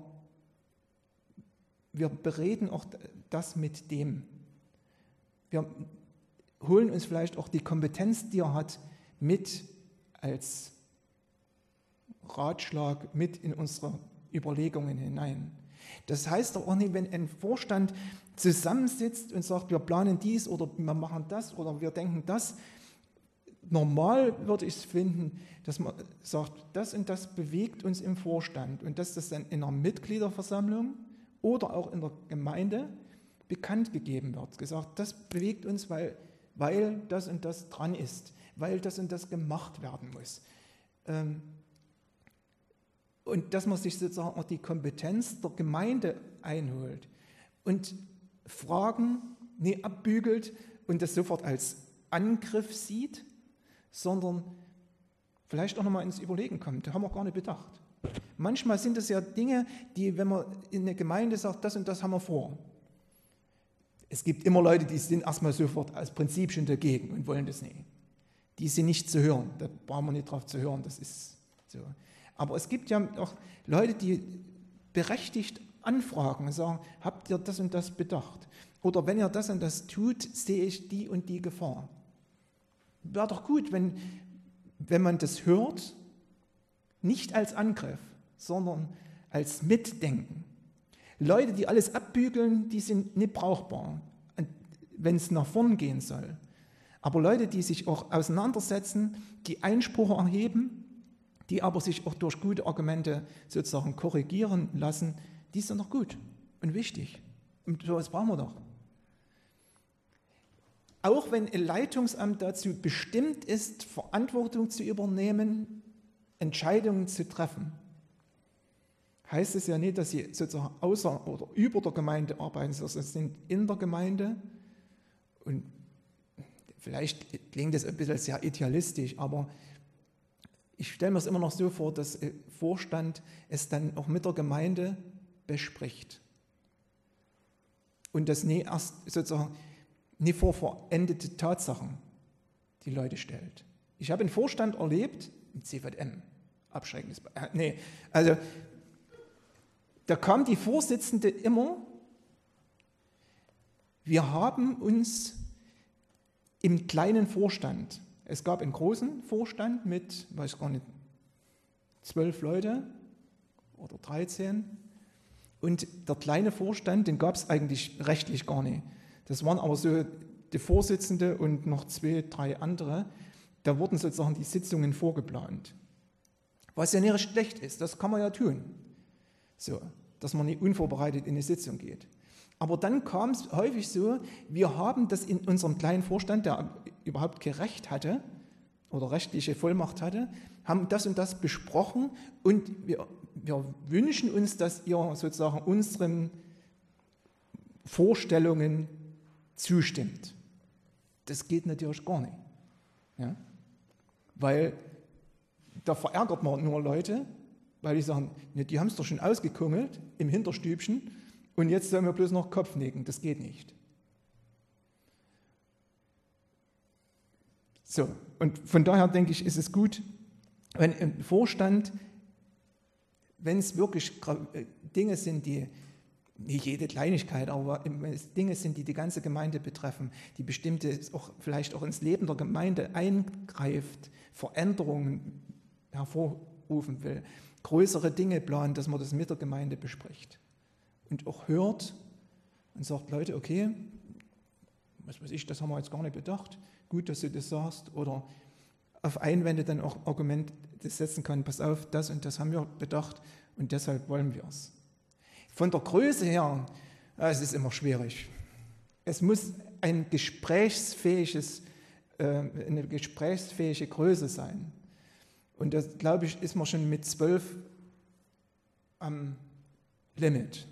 S1: Wir bereden auch das mit dem. Wir holen uns vielleicht auch die Kompetenz, die er hat, mit als Ratschlag, mit in unsere Überlegungen hinein. Das heißt doch auch nicht, wenn ein Vorstand zusammensitzt und sagt, wir planen dies oder wir machen das oder wir denken das. Normal würde ich es finden, dass man sagt, das und das bewegt uns im Vorstand und dass das dann in einer Mitgliederversammlung oder auch in der Gemeinde bekannt gegeben wird. Gesagt, das bewegt uns, weil, weil das und das dran ist, weil das und das gemacht werden muss. Und dass man sich sozusagen auch die Kompetenz der Gemeinde einholt und Fragen nie abbügelt und das sofort als Angriff sieht, sondern vielleicht auch nochmal ins Überlegen kommt. Das haben wir gar nicht bedacht. Manchmal sind es ja Dinge, die, wenn man in eine Gemeinde sagt, das und das haben wir vor. Es gibt immer Leute, die sind erstmal sofort als Prinzip schon dagegen und wollen das nicht. Die sind nicht zu hören, da brauchen wir nicht drauf zu hören, das ist so. Aber es gibt ja auch Leute, die berechtigt anfragen und sagen, habt ihr das und das bedacht? Oder wenn ihr das und das tut, sehe ich die und die Gefahr. Wäre doch gut, wenn, wenn man das hört, nicht als Angriff, sondern als Mitdenken. Leute, die alles abbügeln, die sind nicht brauchbar, wenn es nach vorn gehen soll. Aber Leute, die sich auch auseinandersetzen, die Einspruch erheben, die aber sich auch durch gute Argumente sozusagen korrigieren lassen, die sind doch gut und wichtig. Und sowas brauchen wir doch. Auch wenn ein Leitungsamt dazu bestimmt ist, Verantwortung zu übernehmen, Entscheidungen zu treffen, heißt es ja nicht, dass sie sozusagen außer oder über der Gemeinde arbeiten, sondern sie sind in der Gemeinde. Und vielleicht klingt das ein bisschen sehr idealistisch, aber ich stelle mir es immer noch so vor, dass der Vorstand es dann auch mit der Gemeinde bespricht. Und das nie erst sozusagen nie vor verendete Tatsachen die Leute stellt. Ich habe einen Vorstand erlebt, mit C V M, abschreckendes, äh, nee, also da kam die Vorsitzende immer, wir haben uns im kleinen Vorstand, es gab einen großen Vorstand mit, weiß gar nicht, zwölf Leute oder dreizehn, und der kleine Vorstand, den gab es eigentlich rechtlich gar nicht. Das waren aber so die Vorsitzende und noch zwei, drei andere, da wurden sozusagen die Sitzungen vorgeplant. Was ja nicht schlecht ist, das kann man ja tun. So, dass man nicht unvorbereitet in eine Sitzung geht. Aber dann kam es häufig so, wir haben das in unserem kleinen Vorstand, der überhaupt kein Recht hatte oder rechtliche Vollmacht hatte, haben das und das besprochen und wir, wir wünschen uns, dass ihr sozusagen unseren Vorstellungen zustimmt. Das geht natürlich gar nicht. Ja? Weil da verärgert man nur Leute, weil die sagen, ne, die haben es doch schon ausgekungelt im Hinterstübchen und jetzt sollen wir bloß noch Kopf nicken. Das geht nicht. So, und von daher denke ich, ist es gut, wenn im Vorstand, wenn es wirklich Dinge sind, die, nicht jede Kleinigkeit, aber wenn es Dinge sind, die die ganze Gemeinde betreffen, die bestimmte auch vielleicht auch ins Leben der Gemeinde eingreift, Veränderungen hervorrufen will, größere Dinge planen, dass man das mit der Gemeinde bespricht und auch hört und sagt, Leute, okay, was weiß ich, das haben wir jetzt gar nicht bedacht, gut, dass du das sagst, oder auf Einwände dann auch Argumente setzen kann, pass auf, das und das haben wir bedacht und deshalb wollen wir es. Von der Größe her, es ist immer schwierig. Es muss ein gesprächsfähiges, äh, eine gesprächsfähige Größe sein. Und das, glaube ich, ist man schon mit zwölf am Limit.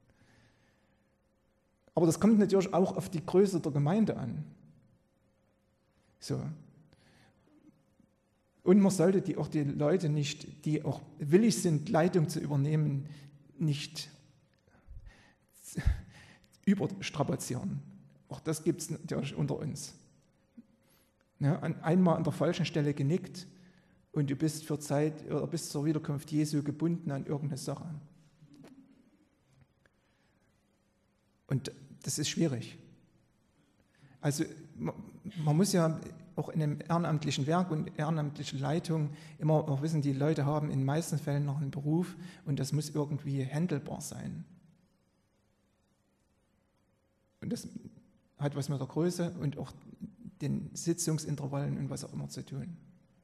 S1: Aber das kommt natürlich auch auf die Größe der Gemeinde an. So. Und man sollte die, auch die Leute nicht, die auch willig sind, Leitung zu übernehmen, nicht überstrapazieren. Auch das gibt es natürlich unter uns. Ja, einmal an der falschen Stelle genickt und du bist für Zeit oder bis zur Wiederkunft Jesu gebunden an irgendeine Sache. Und das ist schwierig. Also man, man muss ja auch in einem ehrenamtlichen Werk und ehrenamtlichen Leitung immer auch wissen, die Leute haben in den meisten Fällen noch einen Beruf und das muss irgendwie handelbar sein. Und das hat was mit der Größe und auch den Sitzungsintervallen und was auch immer zu tun.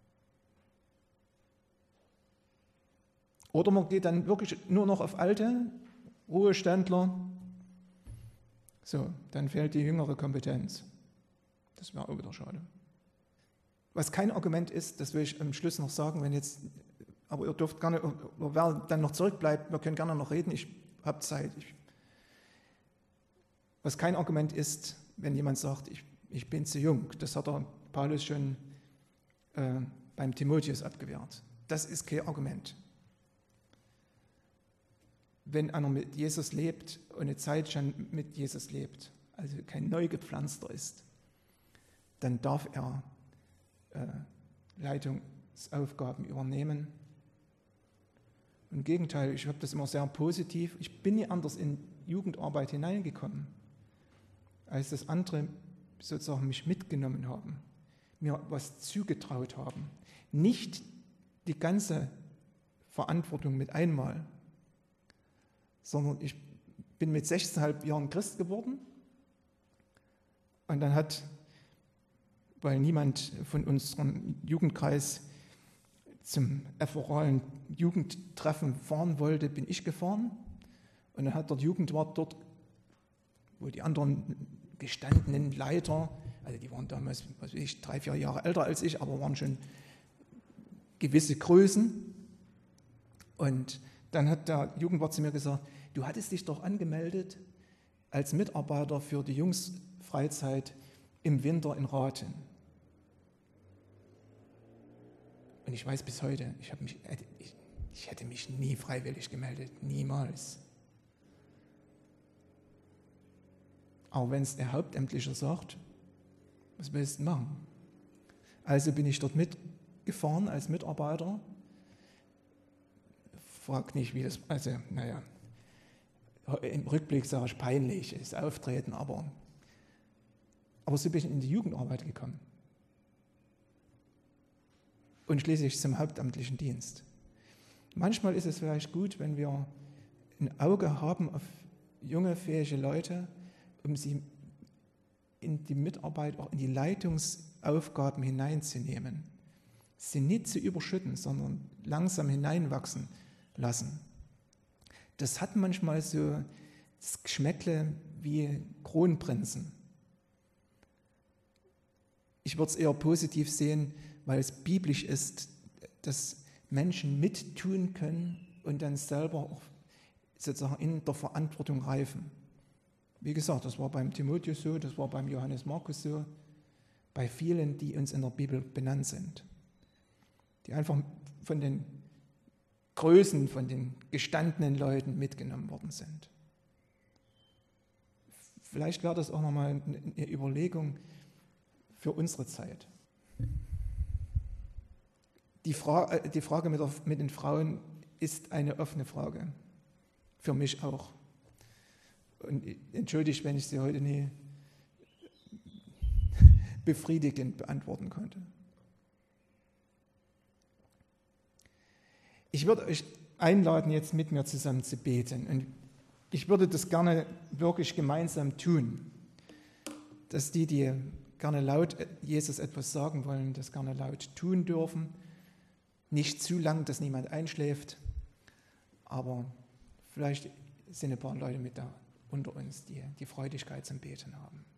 S1: Oder man geht dann wirklich nur noch auf alte Ruheständler. So, dann fehlt die jüngere Kompetenz. Das wäre auch wieder schade. Was kein Argument ist, das will ich am Schluss noch sagen, wenn jetzt, aber ihr dürft gerne, oder wer dann noch zurückbleibt, wir können gerne noch reden, ich habe Zeit. Ich, was kein Argument ist, wenn jemand sagt, ich, ich bin zu jung. Das hat der Paulus schon äh, beim Timotheus abgewehrt. Das ist kein Argument. wenn einer mit Jesus lebt und eine Zeit schon mit Jesus lebt, also kein Neugepflanzter ist, dann darf er äh, Leitungsaufgaben übernehmen. Im Gegenteil, ich habe das immer sehr positiv. Ich bin nie anders in Jugendarbeit hineingekommen, als das andere sozusagen mich mitgenommen haben, mir was zugetraut haben. Nicht die ganze Verantwortung mit einmal, sondern ich bin mit sechzehneinhalb Jahren Christ geworden und dann hat, weil niemand von unserem Jugendkreis zum ephoralen Jugendtreffen fahren wollte, bin ich gefahren und dann hat der Jugendwart dort, wo die anderen gestandenen Leiter, also die waren damals, was weiß ich, drei, vier Jahre älter als ich, aber waren schon gewisse Größen. Und dann hat der Jugendwart zu mir gesagt, du hattest dich doch angemeldet als Mitarbeiter für die Jungsfreizeit im Winter in Rathen. Und ich weiß bis heute, ich, habe mich, ich, ich hätte mich nie freiwillig gemeldet, niemals. Aber wenn es der Hauptamtliche sagt, was willst du machen? Also bin ich dort mitgefahren als Mitarbeiter. Frag nicht, wie das, also naja, im Rückblick sage ich peinlich, ist Auftreten, aber, aber so bin ich in die Jugendarbeit gekommen. Und schließlich zum hauptamtlichen Dienst. Manchmal ist es vielleicht gut, wenn wir ein Auge haben auf junge, fähige Leute, um sie in die Mitarbeit, auch in die Leitungsaufgaben hineinzunehmen. Sie nicht zu überschütten, sondern langsam hineinwachsen lassen. Das hat manchmal so das Geschmäckle wie Kronprinzen. Ich würde es eher positiv sehen, weil es biblisch ist, dass Menschen mittun können und dann selber auch sozusagen in der Verantwortung reifen. Wie gesagt, das war beim Timotheus so, das war beim Johannes Markus so, bei vielen, die uns in der Bibel benannt sind, die einfach von den Größen, von den gestandenen Leuten mitgenommen worden sind. Vielleicht wäre das auch nochmal eine Überlegung für unsere Zeit. Die Frage, die Frage mit, der, mit den Frauen ist eine offene Frage. Für mich auch. Und entschuldigt, wenn ich sie heute nie befriedigend beantworten konnte. Ich würde euch einladen, jetzt mit mir zusammen zu beten. Und ich würde das gerne wirklich gemeinsam tun, dass die, die gerne laut Jesus etwas sagen wollen, das gerne laut tun dürfen. Nicht zu lang, dass niemand einschläft, aber vielleicht sind ein paar Leute mit da unter uns, die die Freudigkeit zum Beten haben.